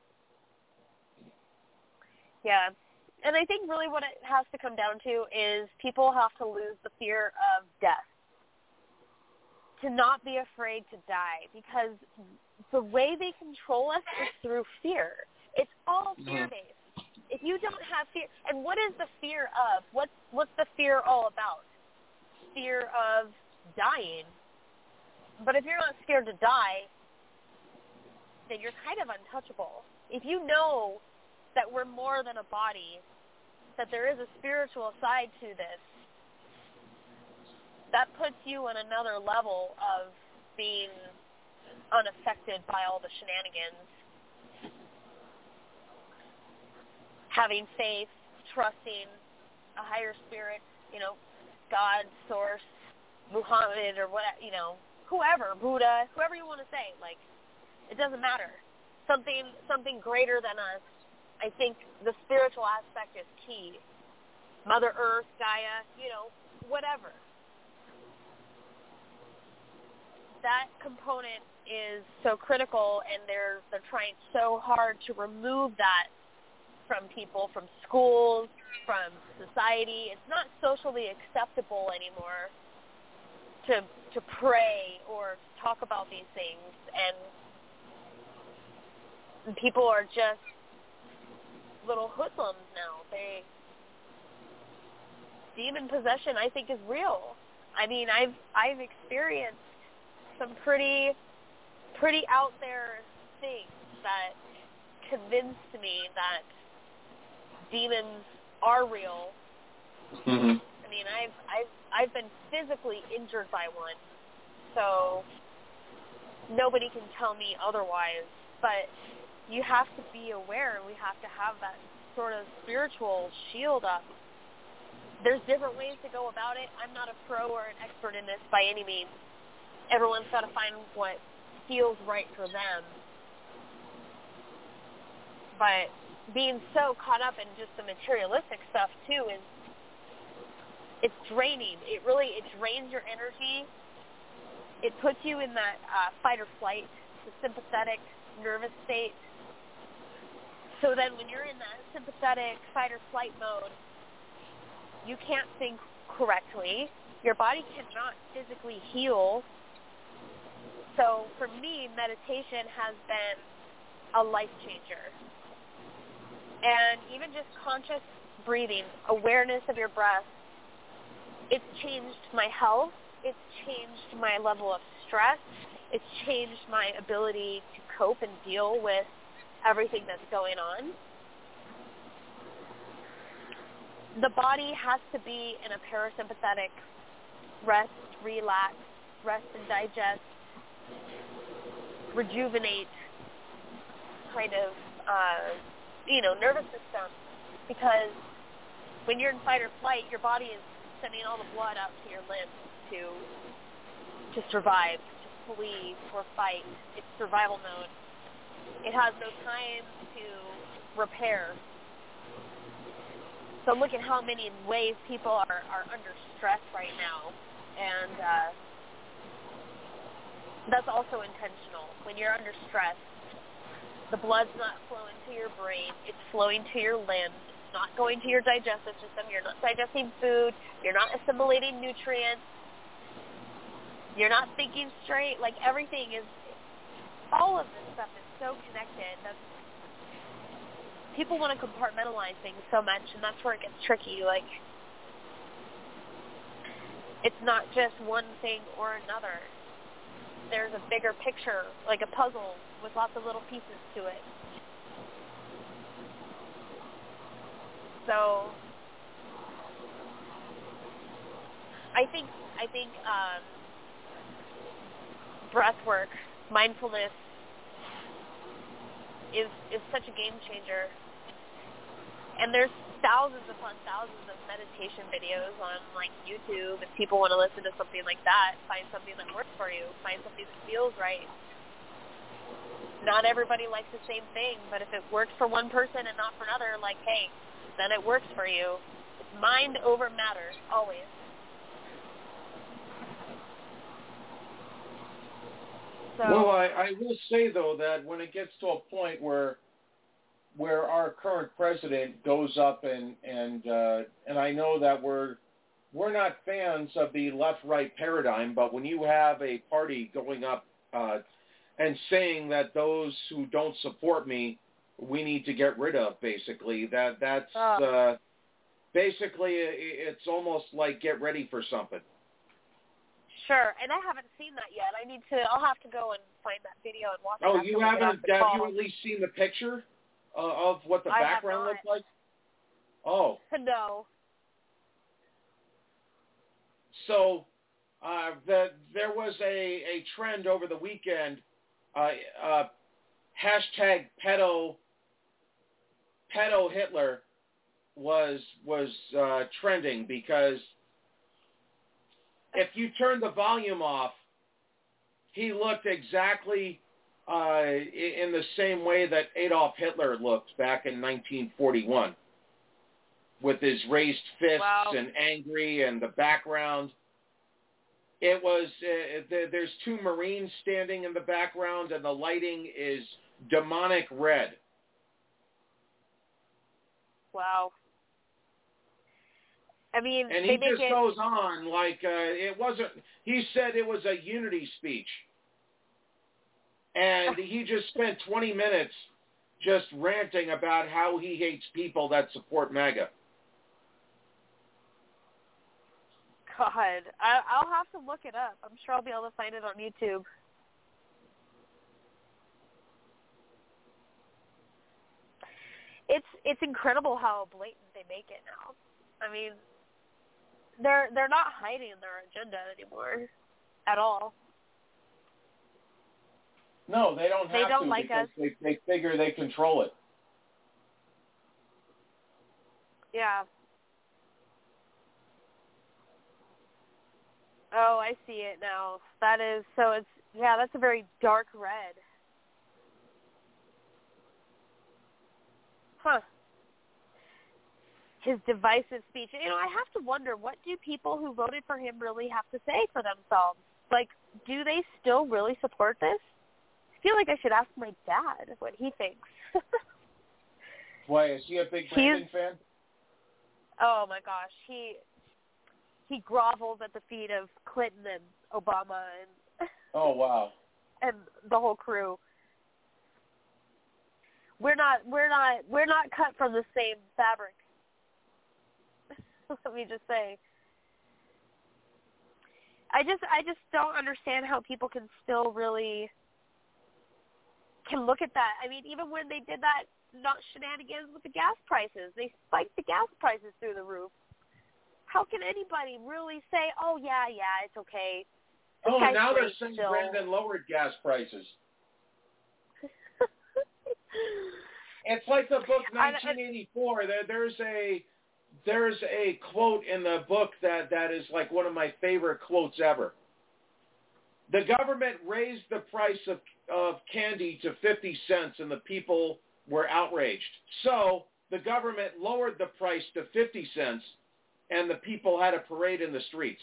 S14: Yeah, and I think really what it has to come down to is people have to lose the fear of death, to not be afraid to die, because the way they control us is through fear. It's all fear-based. If you don't have fear, and what is the fear of? What's, what's the fear all about? Fear of dying. But if you're not scared to die, then you're kind of untouchable. If you know that we're more than a body, that there is a spiritual side to this, that puts you on another level of being unaffected by all the shenanigans. Having faith, trusting a higher spirit, you know, God, source, Muhammad, or what, you know, whoever, Buddha, whoever you want to say, like, it doesn't matter. Something, something greater than us. I think the spiritual aspect is key. Mother Earth, Gaia, you know, whatever. That component is so critical, and they're they're trying so hard to remove that from people, from schools, from society. It's not socially acceptable anymore to to pray or talk about these things, and people are just little hoodlums now. They demon possession, I think, is real. I mean, I've I've experienced some pretty pretty out there things that convinced me that demons are real.
S15: Mm-hmm.
S14: I mean, I've I've I've been physically injured by one, so nobody can tell me otherwise. But you have to be aware, and we have to have that sort of spiritual shield up. There's different ways to go about it. I'm not a pro or an expert in this by any means. Everyone's got to find what feels right for them. But being so caught up in just the materialistic stuff too is it's draining. It really it drains your energy. It puts you in that uh, fight or flight, the sympathetic nervous state. So then when you're in that sympathetic fight or flight mode, you can't think correctly. Your body cannot physically heal. So for me, meditation has been a life changer. And even just conscious breathing, awareness of your breath, it's changed my health. It's changed my level of stress. It's changed my ability to cope and deal with everything that's going on. The body has to be in a parasympathetic rest, relax, rest and digest, rejuvenate kind of, uh, you know, nervous system. Because when you're in fight or flight, your body is sending all the blood out to your limbs to to survive, to flee or fight. It's survival mode. It has no time to repair. So look at how many ways people are, are under stress right now. And uh, that's also intentional. When you're under stress, the blood's not flowing to your brain. It's flowing to your limbs. It's not going to your digestive system. You're not digesting food. You're not assimilating nutrients. You're not thinking straight. Like, everything is, all of this stuff is so connected. That's, people want to compartmentalize things so much, and that's where it gets tricky. Like, it's not just one thing or another. There's a bigger picture, like a puzzle with lots of little pieces to it. So I think I think um, breath work, mindfulness is is such a game changer. And there's thousands upon thousands of meditation videos on, like, YouTube. If people want to listen to something like that, find something that works for you. Find something that feels right. Not everybody likes the same thing, but if it works for one person and not for another, like, hey, then it works for you. It's mind over matter, always. So,
S15: well, I, I will say, though, that when it gets to a point where where our current president goes up and and uh, and I know that we're we're not fans of the left-right paradigm, but when you have a party going up uh, and saying that those who don't support me, we need to get rid of, basically, that that's uh, basically it's almost like get ready for something.
S14: Sure, and I haven't seen that yet. I need to. I'll have to go and find that video and watch it.
S15: Oh, you haven't? Have you at least seen the picture uh, of what the
S14: I
S15: background looks like? Oh.
S14: No.
S15: So uh, the, there was a, a trend over the weekend, uh, uh, hashtag pedo, pedo Hitler was, was uh, trending because if you turn the volume off, he looked exactly uh, in the same way that Adolf Hitler looked back in nineteen forty-one, with his raised fists
S14: wow.
S15: and angry and the background. It was, uh, th- there's two Marines standing in the background and the lighting is demonic red.
S14: Wow. I mean,
S15: and
S14: they
S15: he
S14: make
S15: just
S14: it...
S15: goes on like uh, it wasn't. He said it was a unity speech, and he just spent twenty minutes just ranting about how he hates people that support MAGA.
S14: God, I, I'll have to look it up. I'm sure I'll be able to find it on YouTube. It's it's incredible how blatant they make it now. I mean, they're they're not hiding their agenda anymore at all.
S15: No, they don't have
S14: they don't
S15: to
S14: like
S15: because
S14: us.
S15: They, they figure they control it.
S14: Yeah. Oh, I see it now. That is, so it's, yeah, that's a very dark red. Huh. His divisive speech. You know, I have to wonder, what do people who voted for him really have to say for themselves? Like, do they still really support this? I feel like I should ask my dad what he thinks.
S15: Why, is he a big Brandon fan?
S14: Oh my gosh, he he grovels at the feet of Clinton and Obama and
S15: oh wow,
S14: and the whole crew. We're not we're not we're not cut from the same fabric. Let me just say. I just I just don't understand how people can still really can look at that. I mean, even when they did that not shenanigans with the gas prices, they spiked the gas prices through the roof. How can anybody really say, "Oh yeah, yeah, it's okay"? This
S15: oh,
S14: guy's
S15: now they're
S14: great
S15: saying
S14: still.
S15: Brandon lowered gas prices. It's like the book nineteen eighty-four. There, there's a there's a quote in the book that, that is like one of my favorite quotes ever. The government raised the price of, of candy to fifty cents and the people were outraged. So the government lowered the price to fifty cents and the people had a parade in the streets.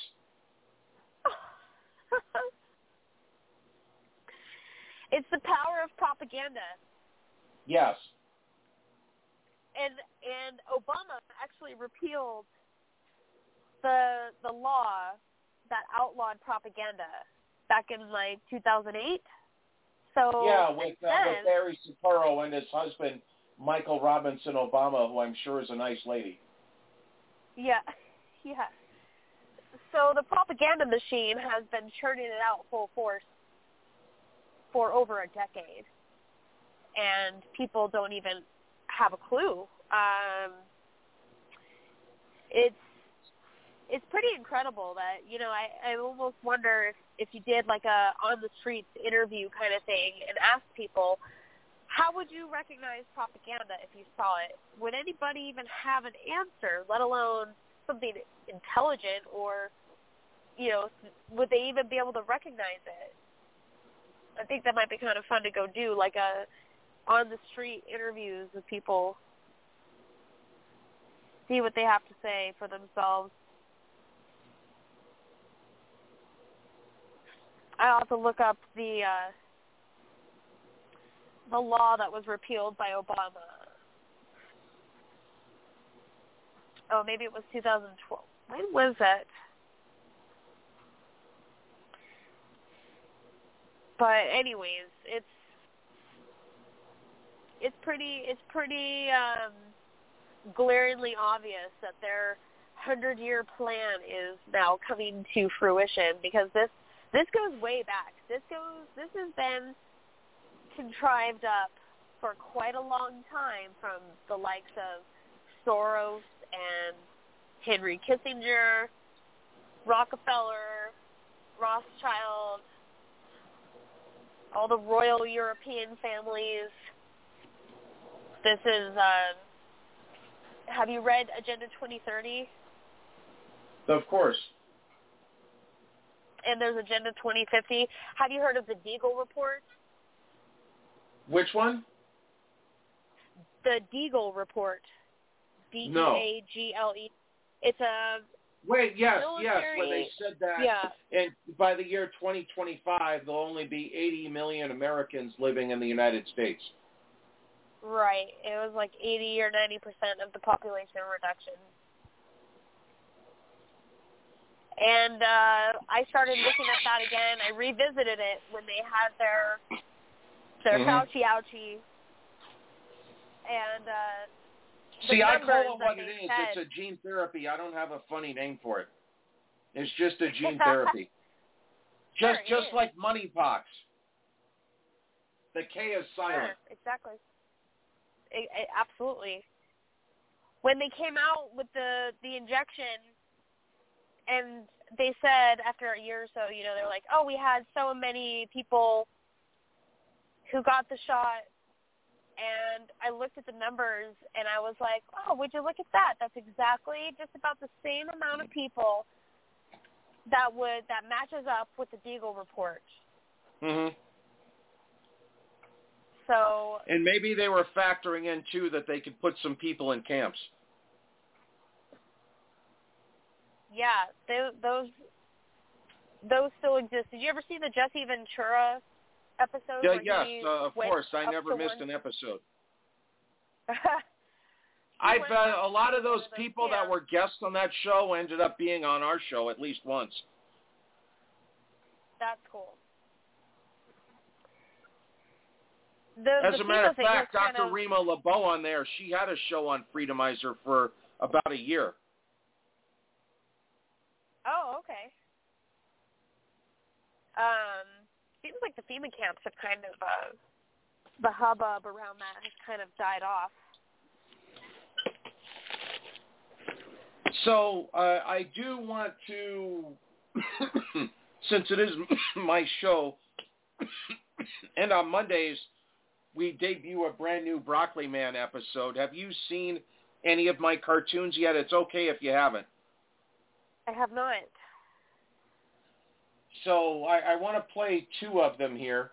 S14: It's the power of propaganda.
S15: Yes.
S14: And and Obama actually repealed the the law that outlawed propaganda back in like two thousand eight. So
S15: yeah, with, uh,
S14: then,
S15: with Barry Soetoro and his husband Michael Robinson Obama, who I'm sure is a nice lady.
S14: Yeah, yeah. So the propaganda machine has been churning it out full force for over a decade, and people don't even have a clue. Um, it's it's pretty incredible that, you know, I, I almost wonder if, if you did like a on the streets interview kind of thing and asked people, how would you recognize propaganda if you saw it? Would anybody even have an answer, let alone something intelligent, or, you know, would they even be able to recognize it? I think that might be kind of fun to go do, like a on the street interviews with people, see what they have to say for themselves. I'll have to look up the uh, the law that was repealed by Obama. Oh, maybe it was two thousand twelve. When was that? But anyways, it's it's pretty it's pretty um, glaringly obvious that their hundred-year plan is now coming to fruition, because this this goes way back. This goes this has been contrived up for quite a long time from the likes of Soros and Henry Kissinger, Rockefeller, Rothschild, all the royal European families. This is, uh, have you read Agenda twenty thirty?
S15: Of course.
S14: And there's Agenda twenty fifty. Have you heard of the Deagle Report?
S15: Which one?
S14: The Deagle Report. D E A G L E. It's a
S15: Wait, yes,
S14: military,
S15: yes, where they said that
S14: yeah.
S15: and by the year twenty twenty-five, there'll only be eighty million Americans living in the United States.
S14: Right. It was like eighty or ninety percent of the population reduction. And uh, I started looking at that again. I revisited it when they had their their mm-hmm. Fauci ouchie. And uh,
S15: see, I call it what
S14: it
S15: is.
S14: Said,
S15: it's a gene therapy. I don't have a funny name for it. It's just a gene therapy. Just
S14: sure,
S15: just like monkeypox. The K is silent.
S14: Sure, exactly. It, it, absolutely. When they came out with the, the injection, and they said after a year or so, you know, they're like, oh, we had so many people who got the shot, and I looked at the numbers, and I was like, oh, would you look at that? That's exactly just about the same amount of people that would that matches up with the Deagle Report.
S15: Mm-hmm.
S14: So,
S15: and maybe they were factoring in, too, that they could put some people in camps.
S14: Yeah, they, those those still exist. Did you ever see the Jesse Ventura episode?
S15: Yeah,
S14: where
S15: yes,
S14: he
S15: uh, of
S14: went
S15: course. I
S14: up
S15: never
S14: to
S15: missed
S14: one...
S15: an episode. I bet a lot of those people that were guests on that show ended up being on our show at least once.
S14: That's cool. The,
S15: As
S14: the
S15: a matter of
S14: FEMA
S15: fact,
S14: kind
S15: Doctor
S14: of...
S15: Rima LeBeau on there, she had a show on Freedomizer for about a year.
S14: Oh, okay. Um, seems like the FEMA camps have kind of, uh, the hubbub around that has kind of died off.
S15: So uh, I do want to, since it is my show, and on Mondays we debut a brand new Broccoli Man episode. Have you seen any of my cartoons yet? It's okay if you haven't.
S14: I have not.
S15: So I, I want to play two of them here.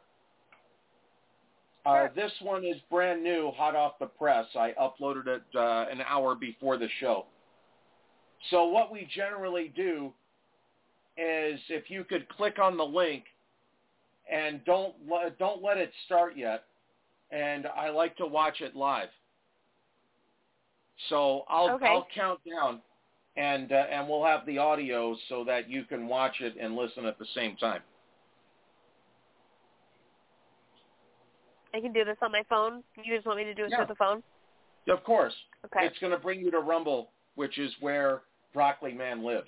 S15: Uh, this one is brand new, hot off the press. I uploaded it uh, an hour before the show. So what we generally do is, if you could click on the link and don't le- don't let it start yet, and I like to watch it live. So I'll
S14: okay.
S15: I'll count down, and uh, and we'll have the audio so that you can watch it and listen at the same time.
S14: I can do this on my phone. You just want me to do it
S15: Yeah.
S14: through the phone?
S15: Of course.
S14: Okay.
S15: It's going to bring you to Rumble, which is where Broccoli Man lives.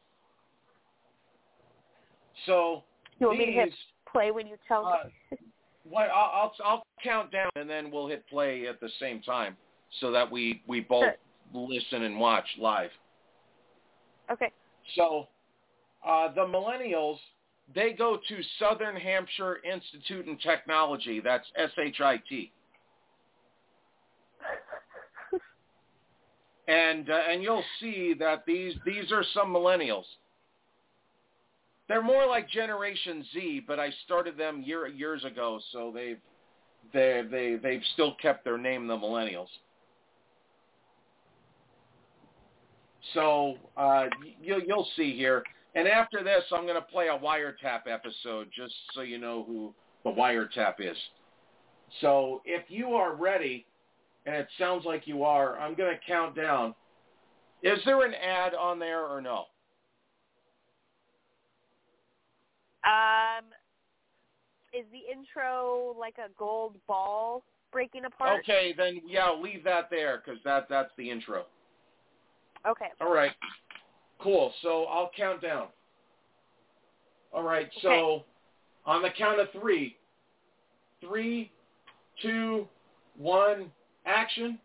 S15: So
S14: you want
S15: these,
S14: me to hit play when you tell
S15: uh,
S14: me?
S15: What, I'll, I'll I'll count down, and then we'll hit play at the same time, so that we we both
S14: Sure.
S15: listen and watch live.
S14: Okay.
S15: So uh, the millennials, they go to Southern Hampshire Institute in Technology. That's S H I T. And uh, and you'll see that these these are some millennials. They're more like Generation Z, but I started them year, years ago, so they've they they they've still kept their name, the millennials. So uh, you, you'll see here. And after this, I'm going to play a Wiretap episode, just so you know who the Wiretap is. So if you are ready, and it sounds like you are, I'm going to count down. Is there an ad on there or no?
S14: Um, is the intro like a gold ball breaking apart?
S15: Okay, then, yeah, leave that there, because that, that's the intro.
S14: Okay.
S15: All right. Cool. So I'll count down. All right.
S14: Okay.
S15: So on the count of three, three, two, one, action.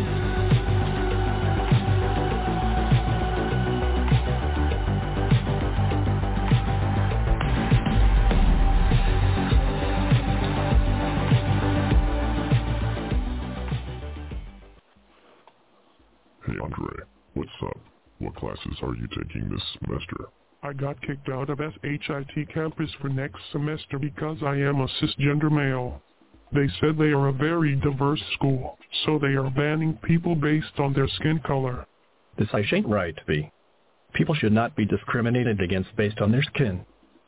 S16: Hey Andre, what's up? What classes are you taking this semester?
S17: I got kicked out of S H I T campus for next semester because I am a cisgender male. They said they are a very diverse school, so they are banning people based on their skin color.
S18: This ain't right, V. People should not be discriminated against based on their skin.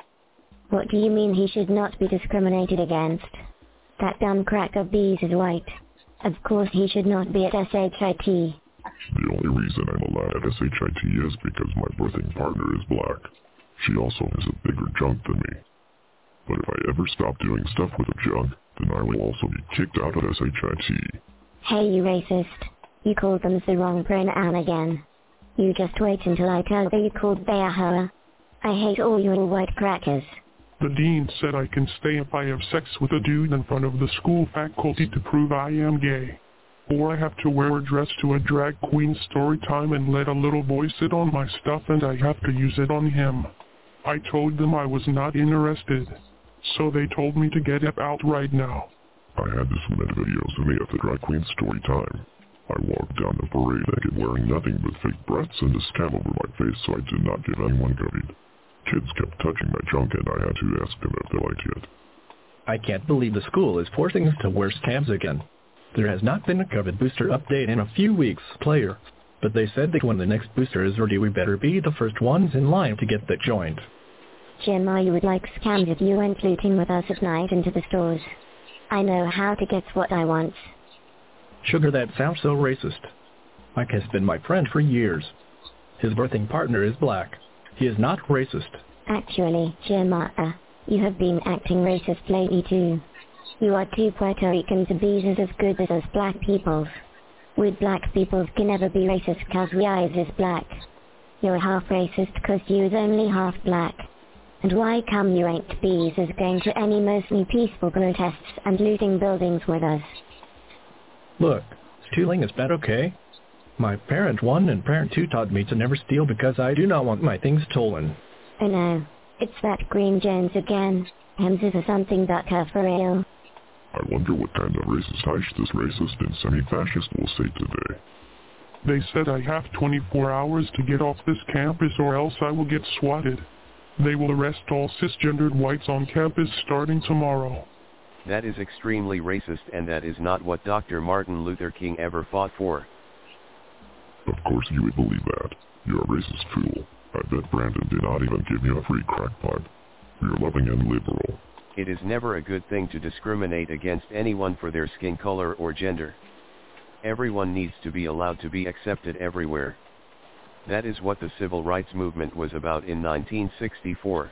S19: What do you mean he should not be discriminated against? That dumb crack of bees is white. Of course he should not be at S H I T.
S16: The only reason I'm allowed at S H I T is because my birthing partner is black. She also has a bigger junk than me. But if I ever stop doing stuff with a junk, then I will also be kicked out of S H I T.
S19: Hey you racist. You called them the wrong pronoun again. You just wait until I tell you you called they a her. I hate all you white crackers.
S17: The dean said I can stay if I have sex with a dude in front of the school faculty to prove I am gay. Or I have to wear a dress to a drag queen story time and let a little boy sit on my stuff and I have to use it on him. I told them I was not interested. So they told me to get up out right now.
S16: I had to submit videos of me at the drag queen story time. I walked down the parade naked wearing nothing but fake breasts and a scab over my face so I did not give anyone COVID. Kids kept touching my junk and I had to ask them if they liked it.
S18: I can't believe the school is forcing us to wear scabs again. There has not been a COVID booster update in a few weeks, player. But they said that when the next booster is ready we better be the first ones in line to get that joined.
S19: Jim, I would like scams if you went looting with us at night into the stores. I know how to get what I want.
S18: Sugar, that sounds so racist. Mike has been my friend for years. His birthing partner is black. He is not racist.
S19: Actually, Jeremiah, you have been acting racist lately too. You are two Puerto Ricans' bees as good as us black peoples. We black peoples can never be racist cause we eyes is black. You're half racist cause you is only half black. And why come you ain't bees is going to any mostly peaceful protests and looting buildings with us?
S18: Look, stealing is bad, okay? My parent one and parent two taught me to never steal because I do not want my things stolen.
S19: I know. It's that Green Jones again. Hems is something that her for real.
S16: I wonder what kind of racist heist this racist and semi-fascist will say today.
S17: They said I have twenty-four hours to get off this campus or else I will get swatted. They will arrest all cisgendered whites on campus starting tomorrow.
S12: That is extremely racist, and that is not what Doctor Martin Luther King ever fought for.
S16: Of course you would believe that. You're a racist fool. I bet Brandon did not even give you a free crack pipe. You're loving and liberal.
S12: It is never a good thing to discriminate against anyone for their skin color or gender. Everyone needs to be allowed to be accepted everywhere. That is what the civil rights movement was about in nineteen sixty-four.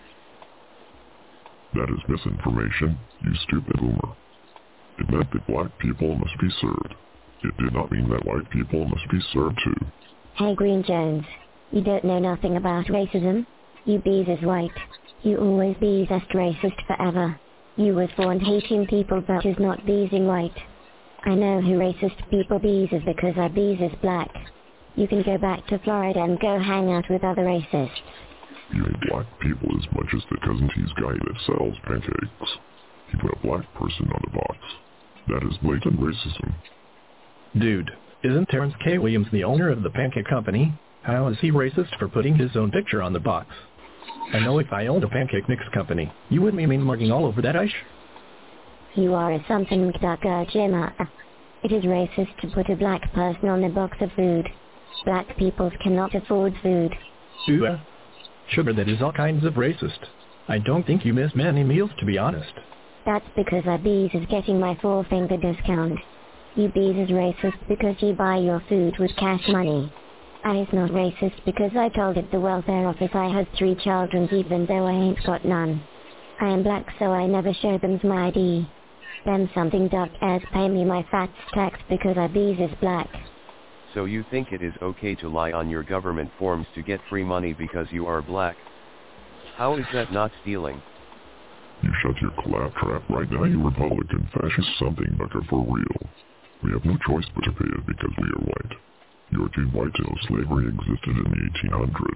S16: That is misinformation, you stupid boomer. It meant that black people must be served. It did not mean that white people must be served too.
S19: Hey Green Jones, you don't know nothing about racism. You bees is white. You always bees est racist forever. You was born hating people but is not beesing white. I know who racist people bees is because I bees is black. You can go back to Florida and go hang out with other racists.
S16: You hate black people as much as the cousin T's guy that sells pancakes. He put a black person on the box. That is blatant racism.
S18: Dude, isn't Terrence K. Williams the owner of the pancake company? How is he racist for putting his own picture on the box? I know if I owned a pancake mix company, you wouldn't be mean marking all over that ice.
S19: You are a something ducker, Jimma. It is racist to put a black person on a box of food. Black peoples cannot afford food.
S18: Ooh, uh, sugar, that is all kinds of racist. I don't think you miss many meals, to be honest.
S19: That's because our bees is getting my four-finger discount. You bees is racist because you buy your food with cash money. I is not racist because I told at the welfare office I had three children even though I ain't got none. I am black so I never show them my I D. Them something duck as pay me my fat tax because I bees is black.
S12: So you think it is okay to lie on your government forms to get free money because you are black? How is that not stealing?
S16: You shut your clap trap right now, you Republican fascist something bucker for real. We have no choice but to pay it because we are white. You're too white to know slavery existed in the eighteen hundreds.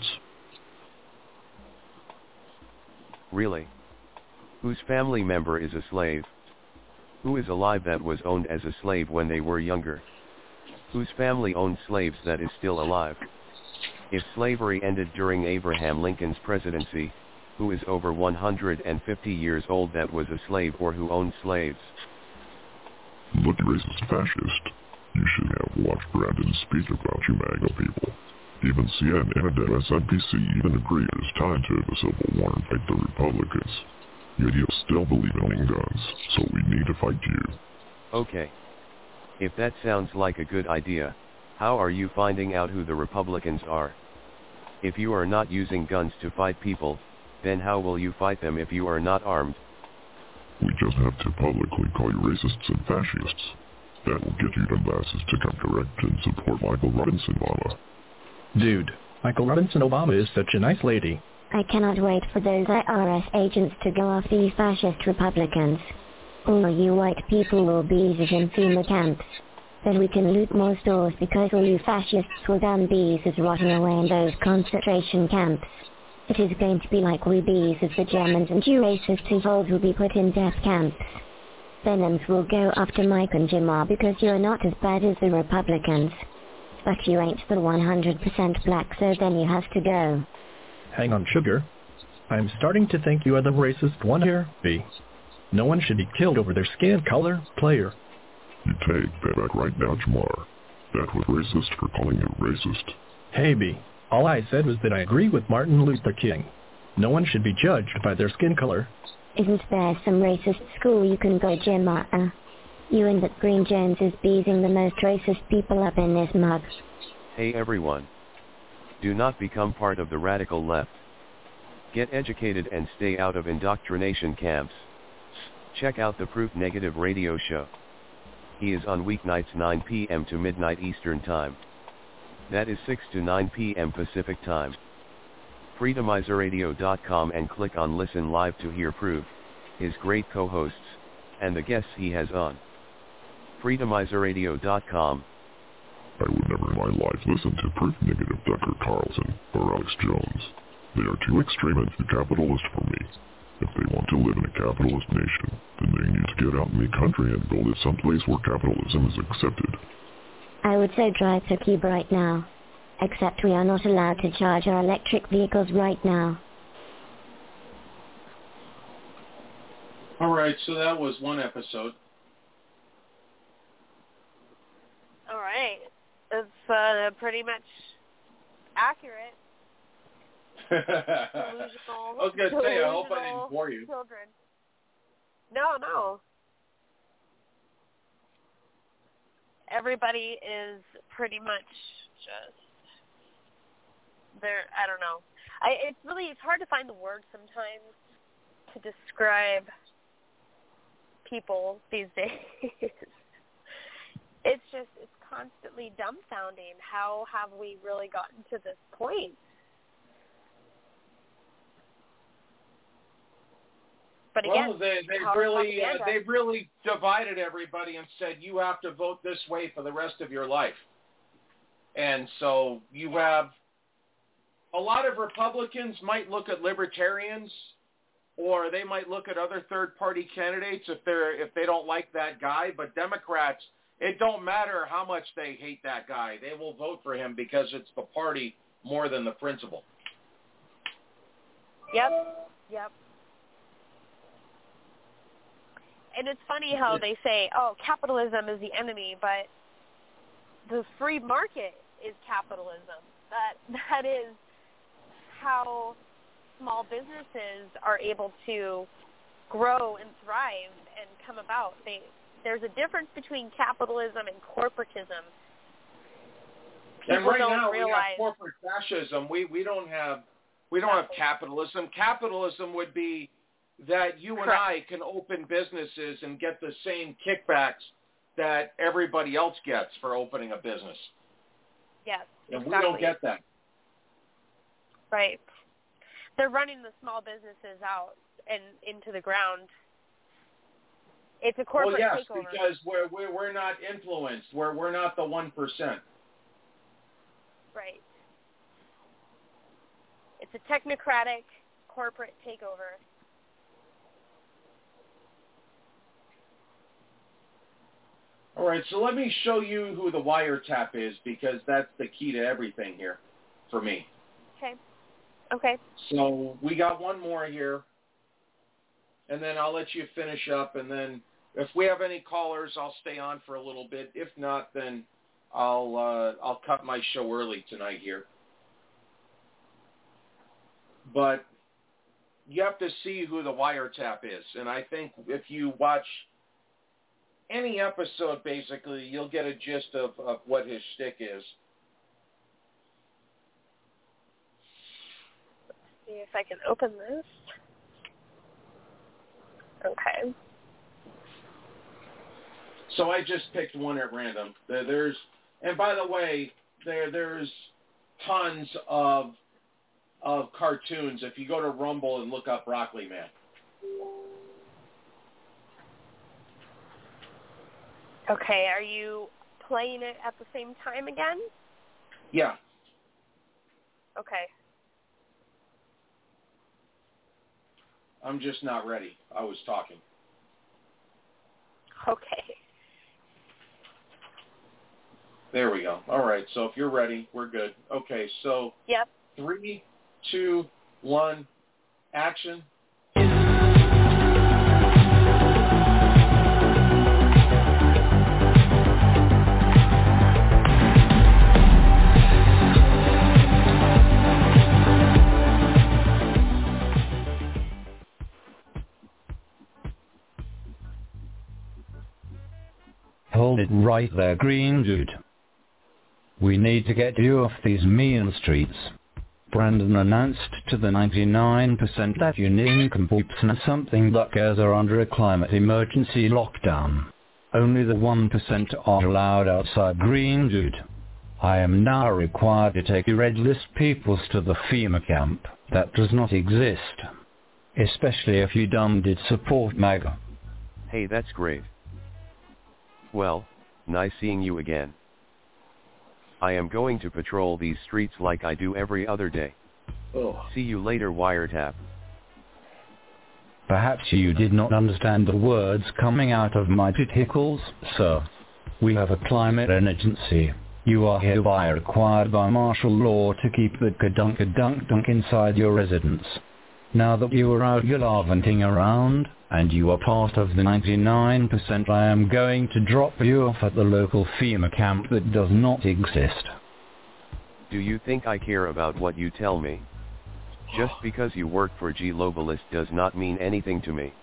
S12: Really? Whose family member is a slave? Who is alive that was owned as a slave when they were younger? Whose family owned slaves that is still alive? If slavery ended during Abraham Lincoln's presidency, who is over one hundred fifty years old that was a slave or who owned slaves?
S16: Look, racist fascist. You should have watched Brandon's speech about you MAGA people. Even C N N and M S N B C even agree it is time to have a civil war and fight the Republicans. You idiots still believe in owning guns, so we need to fight you.
S12: Okay. If that sounds like a good idea, how are you finding out who the Republicans are? If you are not using guns to fight people, then how will you fight them if you are not armed?
S16: We just have to publicly call you racists and fascists. That will get you the masses to come correct and support Michael Robinson Obama.
S18: Dude, Michael Robinson Obama is such a nice lady.
S19: I cannot wait for those I R S agents to go after you fascist Republicans. All you white people will be in FEMA camps. Then we can loot more stores because all you fascists will damn bees is rotting away in those concentration camps. It is going to be like we bees as the Germans and you racist assholes will be put in death camps. Venoms will go after Mike and Jimar because you're not as bad as the Republicans. But you ain't the one hundred percent black so then you have to go.
S18: Hang on, sugar. I'm starting to think you are the racist one here, B. No one should be killed over their skin color, player.
S16: You take that back right now, Jamar. That was racist for calling you racist.
S18: Hey, B. All I said was that I agree with Martin Luther King. No one should be judged by their skin color.
S19: Isn't there some racist school you can go, Jimma? You and that Green Jones is beezing the most racist people up in this mug.
S12: Hey everyone. Do not become part of the radical left. Get educated and stay out of indoctrination camps. Check out the Proof Negative radio show. He is on weeknights nine p.m. to midnight Eastern Time. That is six to nine p.m. Pacific Time. Freedomizer Radio dot com and click on Listen Live to hear Proof, his great co-hosts, and the guests he has on. Freedomizer Radio dot com.
S16: I would never in my life listen to Proof Negative Tucker Carlson or Alex Jones. They are too extreme and too capitalist for me. If they want to live in a capitalist nation, then they need to get out in the country and build it someplace where capitalism is accepted.
S19: I would so drive to Cuba right now. Except we are not allowed to charge our electric vehicles right now.
S15: All right, so that was one episode.
S14: All right. It's uh, pretty much accurate. Delusional,
S15: I was going to say, I hope I didn't bore you.
S14: Children. No, no. Everybody is pretty much just, they're, I don't know. I, it's really, it's hard to find the word sometimes to describe people these days. It's just, it's constantly dumbfounding. How have we really gotten to this point? But again,
S15: well, they, they've really uh, they've really divided everybody and said you have to vote this way for the rest of your life. And so you have a lot of Republicans might look at libertarians, or they might look at other third-party candidates if they're if they don't like that guy. But Democrats, it don't matter how much they hate that guy, they will vote for him because it's the party more than the principle.
S14: Yep. Yep. And it's funny how they say, oh, capitalism is the enemy, but the free market is capitalism. That that is how small businesses are able to grow and thrive and come about. They, there's a difference between capitalism and corporatism. People
S15: and right
S14: don't
S15: now
S14: realize.
S15: We have corporate fascism. We we don't have we don't have capitalism. Capitalism would be that you and I can open businesses and get the same kickbacks that everybody else gets for opening a business.
S14: Yes,
S15: and
S14: exactly.
S15: we don't get that.
S14: Right. They're running the small businesses out and into the ground. It's a corporate
S15: well, yes,
S14: takeover.
S15: because we're, we're, we're not influenced. We're, we're not the one percent.
S14: Right. It's a technocratic corporate takeover.
S15: All right, so let me show you who the wiretap is, because that's the key to everything here for me.
S14: Okay. Okay.
S15: So we got one more here, and then I'll let you finish up, and then if we have any callers, I'll stay on for a little bit. If not, then I'll uh, I'll cut my show early tonight here. But you have to see who the wiretap is, and I think if you watch any episode, basically, you'll get a gist of, of what his shtick is.
S14: Let's see if I can open this. Okay.
S15: So I just picked one at random. There, there's, and by the way, there there's tons of of cartoons. If you go to Rumble and look up Broccoli Man.
S14: Okay, are you playing it at the same time again?
S15: Yeah.
S14: Okay.
S15: I'm just not ready. I was talking.
S14: Okay.
S15: There we go. All right, so if you're ready, we're good. Okay, so
S14: yep.
S15: Three, two, one, action.
S13: Hold it right there, Green Dude. We need to get you off these mean streets. Brandon announced to the ninety-nine percent that you nincompoops and something that cares are under a climate emergency lockdown. Only the one percent are allowed outside, Green Dude. I am now required to take you red list peoples to the FEMA camp. That does not exist. Especially if you dumb did support MAGA.
S12: Hey, that's great. Well, nice seeing you again. I am going to patrol these streets like I do every other day. Oh. See you later, Wiretap.
S13: Perhaps you did not understand the words coming out of my tentacles, sir. We have a climate emergency. You are hereby required by martial law to keep the ka-dunk-ka-dunk-dunk inside your residence. Now that you are out gallivanting around, and you are part of the ninety-nine percent, I am going to drop you off at the local FEMA camp that does not exist.
S12: Do you think I care about what you tell me? Just because you work for Globalist does not mean anything to me.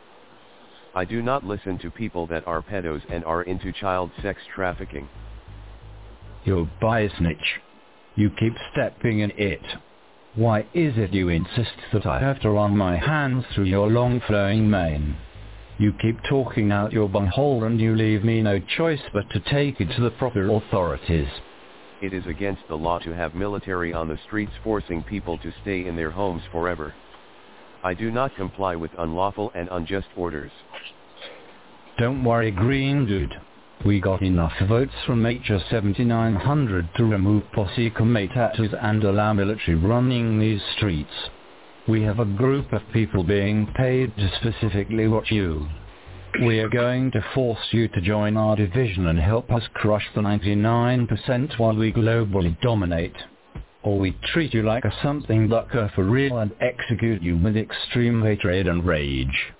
S12: I do not listen to people that are pedos and are into child sex trafficking.
S13: You're a snitch. You keep stepping in it. Why is it you insist that I have to run my hands through your long flowing mane? You keep talking out your bunghole and you leave me no choice but to take it to the proper authorities.
S12: It is against the law to have military on the streets forcing people to stay in their homes forever. I do not comply with unlawful and unjust orders.
S13: Don't worry, Green Dude. We got enough votes from H R seventy-nine hundred to remove posse comitatus and allow military running these streets. We have a group of people being paid to specifically watch you. We are going to force you to join our division and help us crush the ninety-nine percent while we globally dominate. Or we treat you like a something ducker for real and execute you with extreme hatred and rage.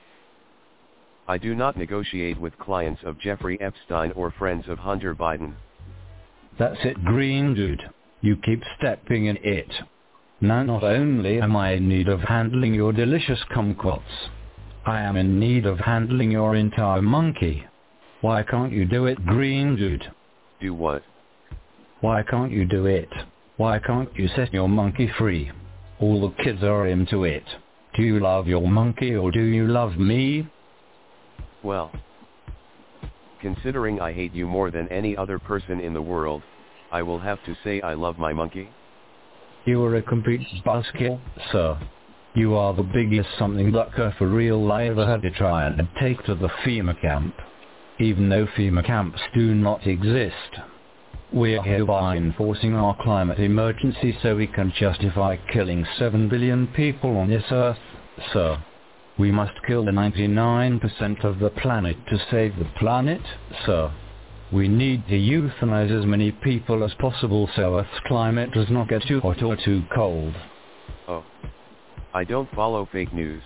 S12: I do not negotiate with clients of Jeffrey Epstein or friends of Hunter Biden.
S13: That's it, Green Dude. You keep stepping in it. Now not only am I in need of handling your delicious kumquats, I am in need of handling your entire monkey. Why can't you do it, Green Dude?
S12: Do what?
S13: Why can't you do it? Why can't you set your monkey free? All the kids are into it. Do you love your monkey or do you love me?
S12: Well, considering I hate you more than any other person in the world, I will have to say I love my monkey.
S13: You are a complete buzzkill, sir. You are the biggest something ducker for real I ever had to try and take to the FEMA camp. Even though FEMA camps do not exist. We are hereby enforcing our climate emergency so we can justify killing seven billion people on this earth, sir. We must kill the ninety-nine percent of the planet to save the planet, sir. We need to euthanize as many people as possible so Earth's climate does not get too hot or too cold.
S12: Oh. I don't follow fake news.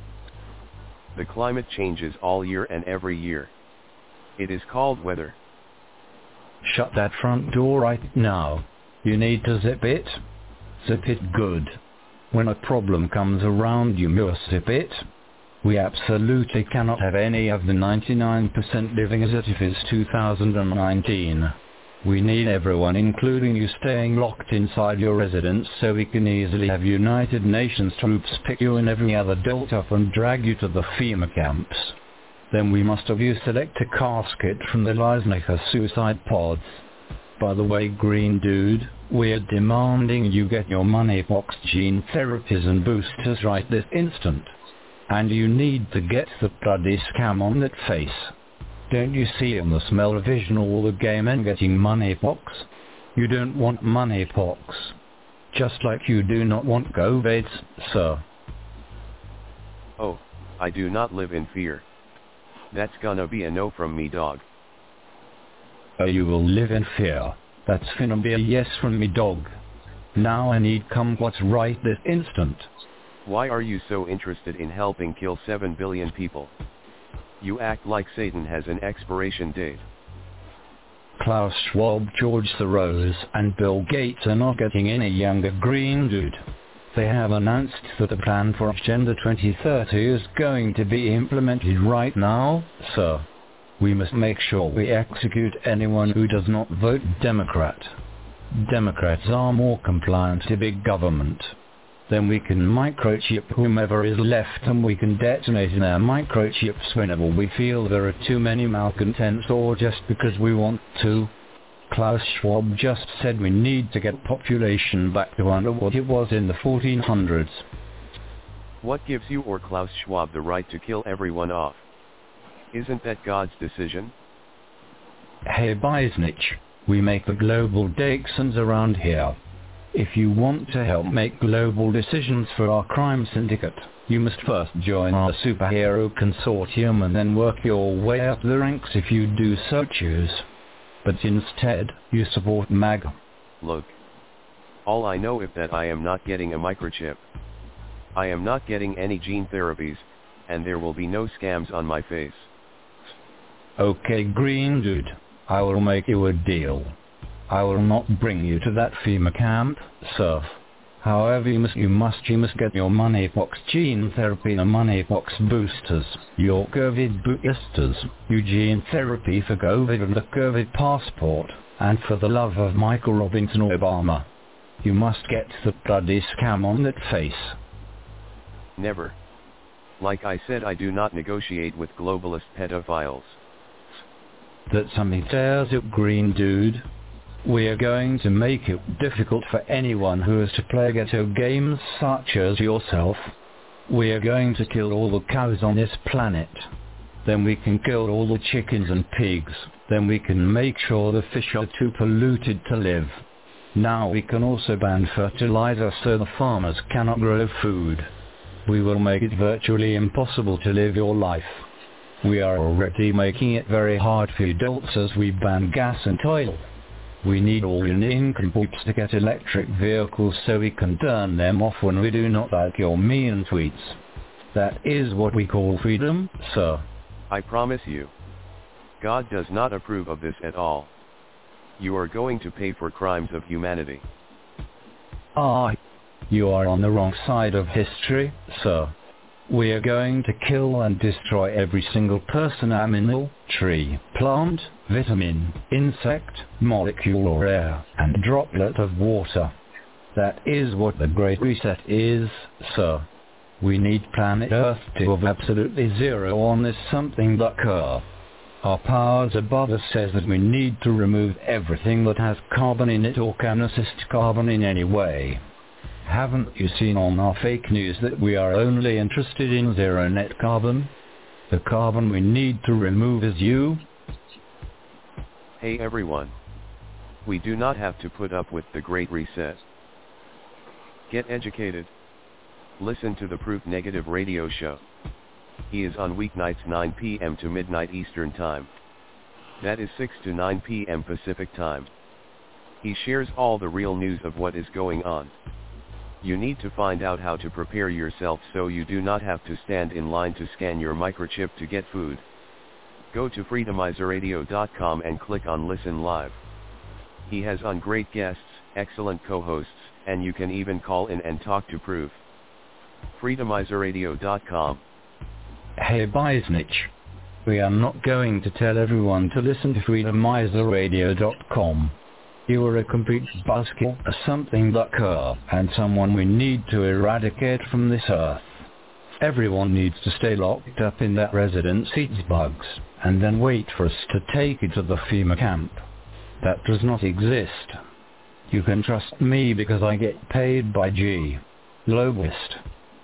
S12: The climate changes all year and every year. It is called weather.
S13: Shut that front door right now. You need to zip it. Zip it good. When a problem comes around you must zip it. We absolutely cannot have any of the ninety-nine percent living as if it's two thousand nineteen. We need everyone, including you, staying locked inside your residence so we can easily have United Nations troops pick you and every other dolt up and drag you to the FEMA camps. Then we must have you select a casket from the Leisnicker suicide pods. By the way, Green Dude, we're demanding you get your moneypox gene therapies and boosters right this instant. And you need to get the bloody scam on that face. Don't you see in the smell vision all the gay men getting moneypox? You don't want moneypox. Just like you do not want COVID, sir.
S12: Oh, I do not live in fear. That's gonna be a no from me, dog.
S13: Oh, you will live in fear. That's finna be a yes from me, dog. Now I need kumquats right this instant.
S12: Why are you so interested in helping kill seven billion people? You act like Satan has an expiration date.
S13: Klaus Schwab, George Soros, and Bill Gates are not getting any younger, Green Dude. They have announced that the plan for Agenda twenty thirty is going to be implemented right now, sir. We must make sure we execute anyone who does not vote Democrat. Democrats are more compliant to big government. Then we can microchip whomever is left, and we can detonate their microchips whenever we feel there are too many malcontents or just because we want to. Klaus Schwab just said we need to get population back to under what it was in the fourteen hundreds.
S12: What gives you or Klaus Schwab the right to kill everyone off? Isn't that God's decision?
S13: Hey Beisnich, we make the global decisions around here. If you want to help make global decisions for our crime syndicate, you must first join our superhero consortium and then work your way up the ranks if you do so choose. But instead, you support MAGA.
S12: Look. All I know is that I am not getting a microchip. I am not getting any gene therapies, and there will be no scams on my face.
S13: Okay, green dude, I will make you a deal. I will not bring you to that FEMA camp, sir. However, you must, you must, you must get your moneypox gene therapy and moneypox boosters, your COVID boosters, your gene therapy for COVID and the COVID passport, and for the love of Michael Robinson Obama, you must get the bloody scam on that face.
S12: Never. Like I said, I do not negotiate with globalist pedophiles.
S13: That's something tears up, green dude. We are going to make it difficult for anyone who is to play ghetto games such as yourself. We are going to kill all the cows on this planet. Then we can kill all the chickens and pigs. Then we can make sure the fish are too polluted to live. Now we can also ban fertilizer so the farmers cannot grow food. We will make it virtually impossible to live your life. We are already making it very hard for adults as we ban gas and oil. We need all your nincompoops to get electric vehicles so we can turn them off when we do not like your mean tweets. That is what we call freedom, sir.
S12: I promise you. God does not approve of this at all. You are going to pay for crimes of humanity.
S13: Ah, you are on the wrong side of history, sir. We are going to kill and destroy every single person, animal, tree, plant, vitamin, insect, molecule or air, and droplet of water. That is what the Great Reset is, sir. We need planet Earth to have absolutely zero on this something but curve. Our powers above us says that we need to remove everything that has carbon in it or can assist carbon in any way. Haven't you seen on our fake news that we are only interested in zero net carbon? The carbon we need to remove is you.
S12: Hey everyone. We do not have to put up with the Great Reset. Get educated. Listen to the Proof Negative radio show. He is on weeknights nine p m to midnight Eastern Time. That is six to nine p m Pacific Time. He shares all the real news of what is going on. You need to find out how to prepare yourself so you do not have to stand in line to scan your microchip to get food. Go to freedomizer radio dot com and click on Listen Live. He has on great guests, excellent co-hosts, and you can even call in and talk to Proof. freedomizer radio dot com.
S13: Hey Beisnich. We are not going to tell everyone to listen to freedomizer radio dot com. You are a complete buzzkill, a something but cur, and someone we need to eradicate from this earth. Everyone needs to stay locked up in that residence eats bugs, and then wait for us to take you to the FEMA camp. That does not exist. You can trust me because I get paid by G. Globalist.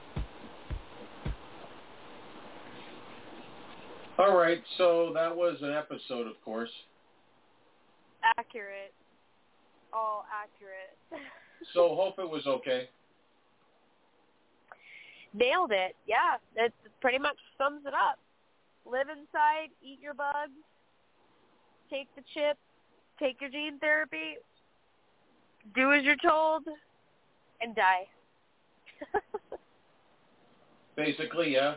S15: All right, so that was an episode, of course.
S14: Accurate. All accurate.
S15: So hope it was okay.
S14: Nailed it. Yeah, it pretty much sums it up. Live inside, eat your bugs, take the chip, take your gene therapy, do as you're told, and die.
S15: Basically, yeah.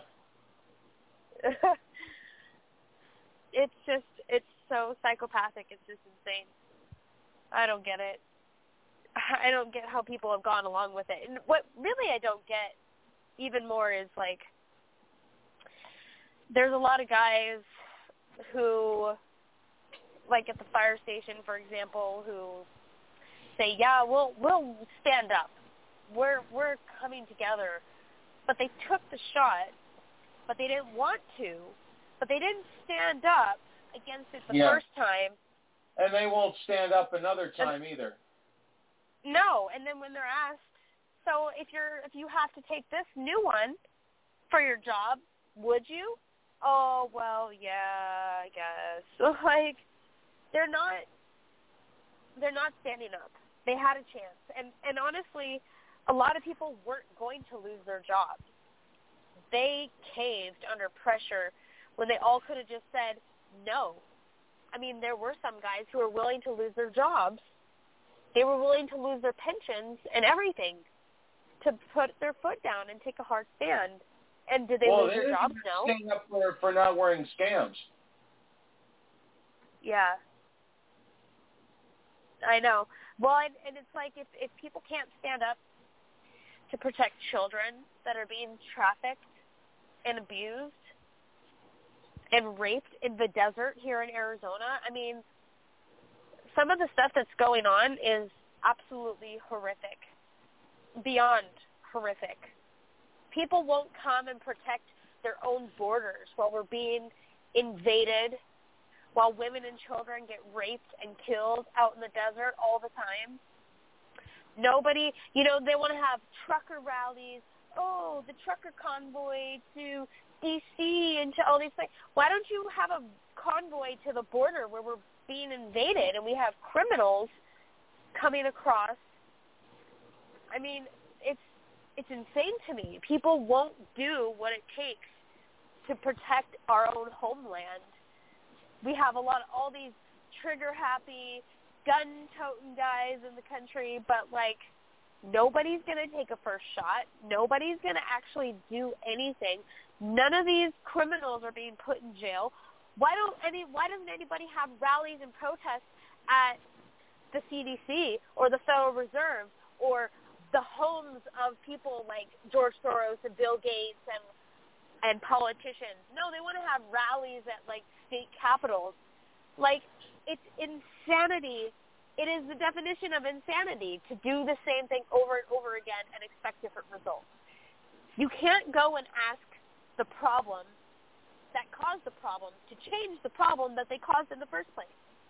S14: It's just, it's so psychopathic. It's just insane. I don't get it. I don't get how people have gone along with it. And what really I don't get even more is, like, there's a lot of guys who, like at the fire station, for example, who say, yeah, we'll we'll stand up. We're we're coming together. But they took the shot, but they didn't want to, but they didn't stand up against it the
S15: yeah.
S14: first time.
S15: And they won't stand up another time
S14: and,
S15: either.
S14: No, and then when they're asked, so if you're if you have to take this new one for your job, would you? Oh, well, yeah, I guess. So, like, they're not they're not standing up. They had a chance. And and honestly, a lot of people weren't going to lose their jobs. They caved under pressure when they all could have just said no. I mean, there were some guys who were willing to lose their jobs. They were willing to lose their pensions and everything to put their foot down and take a hard stand. And did they
S15: well,
S14: lose
S15: they
S14: their jobs? No.
S15: Stand up for, for not wearing scams.
S14: Yeah. I know. Well, and, and it's like if, if people can't stand up to protect children that are being trafficked and abused and raped in the desert here in Arizona, I mean, some of the stuff that's going on is absolutely horrific, beyond horrific. People won't come and protect their own borders while we're being invaded, while women and children get raped and killed out in the desert all the time. Nobody, you know, they want to have trucker rallies. Oh, the trucker convoy to D C and to all these things. Why don't you have a convoy to the border where we're being invaded and we have criminals coming across? I mean, it's it's insane to me. People won't do what it takes to protect our own homeland. We have a lot of all these trigger-happy, gun-toting guys in the country, but, like, nobody's going to take a first shot. Nobody's going to actually do anything. None of these criminals are being put in jail. Why don't any? Why doesn't anybody have rallies and protests at the C D C or the Federal Reserve or the homes of people like George Soros and Bill Gates and and politicians? No, they want to have rallies at, like, state capitals. Like, it's insanity. It is the definition of insanity to do the same thing over and over again and expect different results. You can't go and ask the problem that caused the problem to change the problem that they caused in the first place.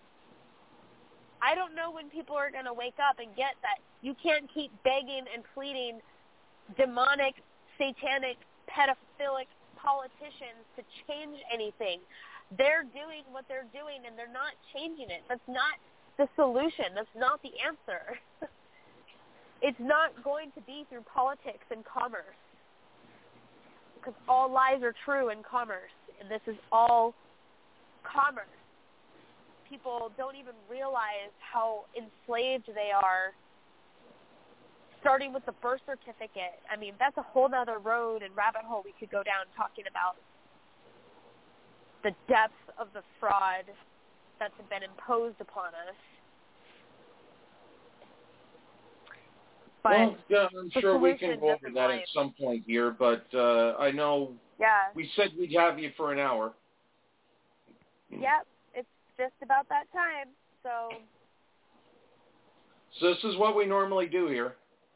S14: I don't know when people are going to wake up and get that you can't keep begging and pleading demonic, satanic, pedophilic politicians to change anything. They're doing what they're doing, and they're not changing it. That's not the solution. That's not the answer. It's not going to be through politics and commerce, because all lies are true in commerce, and this is all commerce. People don't even realize how enslaved they are, starting with the birth certificate. I mean, that's a whole other road and rabbit hole we could go down talking about the depth of the fraud that's been imposed upon us. But
S15: well, yeah, I'm sure we can go over that at some point here, but uh, I know
S14: yeah.
S15: we said we'd have you for an hour.
S14: Yep, it's just about that time. So,
S15: so this is what we normally do here.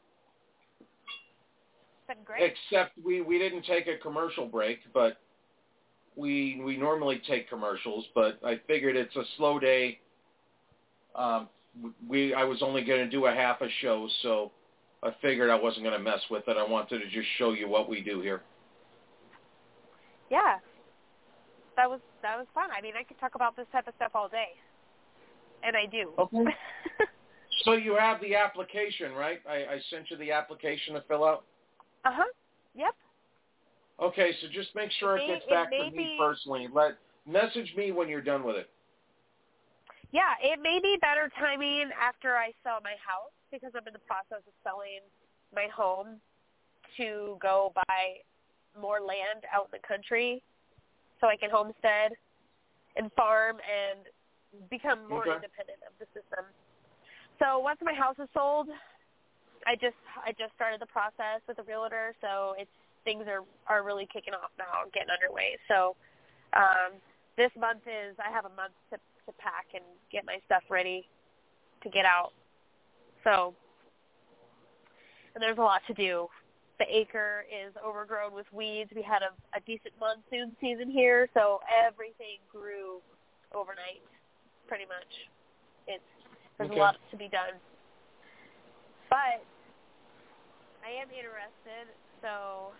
S14: It's been great.
S15: Except we, we didn't take a commercial break, but we we normally take commercials. But I figured it's a slow day. Um, we I was only going to do a half a show, so I figured I wasn't going to mess with it. I wanted to just show you what we do here.
S14: Yeah, that was that was fun. I mean, I could talk about this type of stuff all day, and I do.
S15: Okay. So you have the application, right? I, I sent you the application to fill out.
S14: Uh huh. Yep.
S15: Okay, so just make sure it,
S14: it
S15: gets
S14: may,
S15: back
S14: it
S15: to me
S14: be,
S15: personally. Let message me when you're done with it.
S14: Yeah, it may be better timing after I sell my house, because I'm in the process of selling my home to go buy more land out in the country so I can homestead and farm and become more
S15: okay.
S14: independent of the system. So once my house is sold, I just I just started the process with a realtor, so it's things are, are really kicking off now, getting underway. So um, this month is, I have a month to, to pack and get my stuff ready to get out. So, and there's a lot to do. The acre is overgrown with weeds. We had a, a decent monsoon season here, so everything grew overnight, pretty much. It's There's
S15: okay.
S14: a lot to be done. But I am interested, so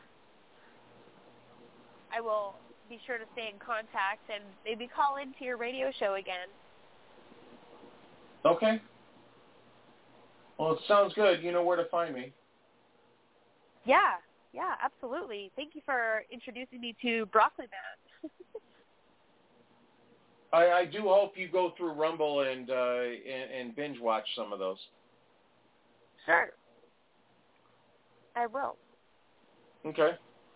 S14: I will be sure to stay in contact and maybe call into your radio show again.
S15: Okay. Well, it sounds good. You know where to find me.
S14: Yeah, yeah, absolutely. Thank you for introducing me to Broccoli Man.
S15: I, I do hope you go through Rumble and, uh, and and binge watch some of those.
S14: Sure. I will.
S15: Okay.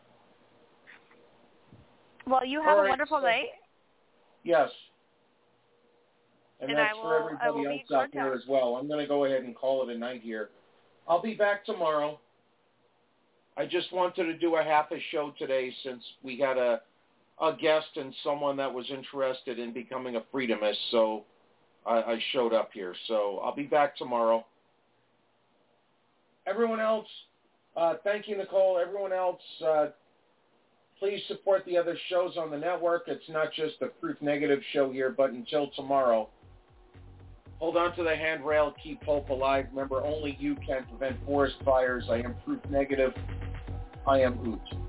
S14: Well, you have
S15: All
S14: a
S15: right,
S14: wonderful
S15: so,
S14: night.
S15: Yes. And,
S14: and
S15: that's
S14: I will,
S15: for everybody
S14: I will
S15: else
S14: be
S15: out there as well. I'm going to go ahead and call it a night here. I'll be back tomorrow. I just wanted to do a half a show today since we had a a guest and someone that was interested in becoming a freedomist, so I, I showed up here. So I'll be back tomorrow. Everyone else, uh, thank you, Nicole. Everyone else, uh, please support the other shows on the network. It's not just the Proof Negative show here, but until tomorrow, hold on to the handrail, keep hope alive. Remember, only you can prevent forest fires. I am Proof Negative. I am Oot.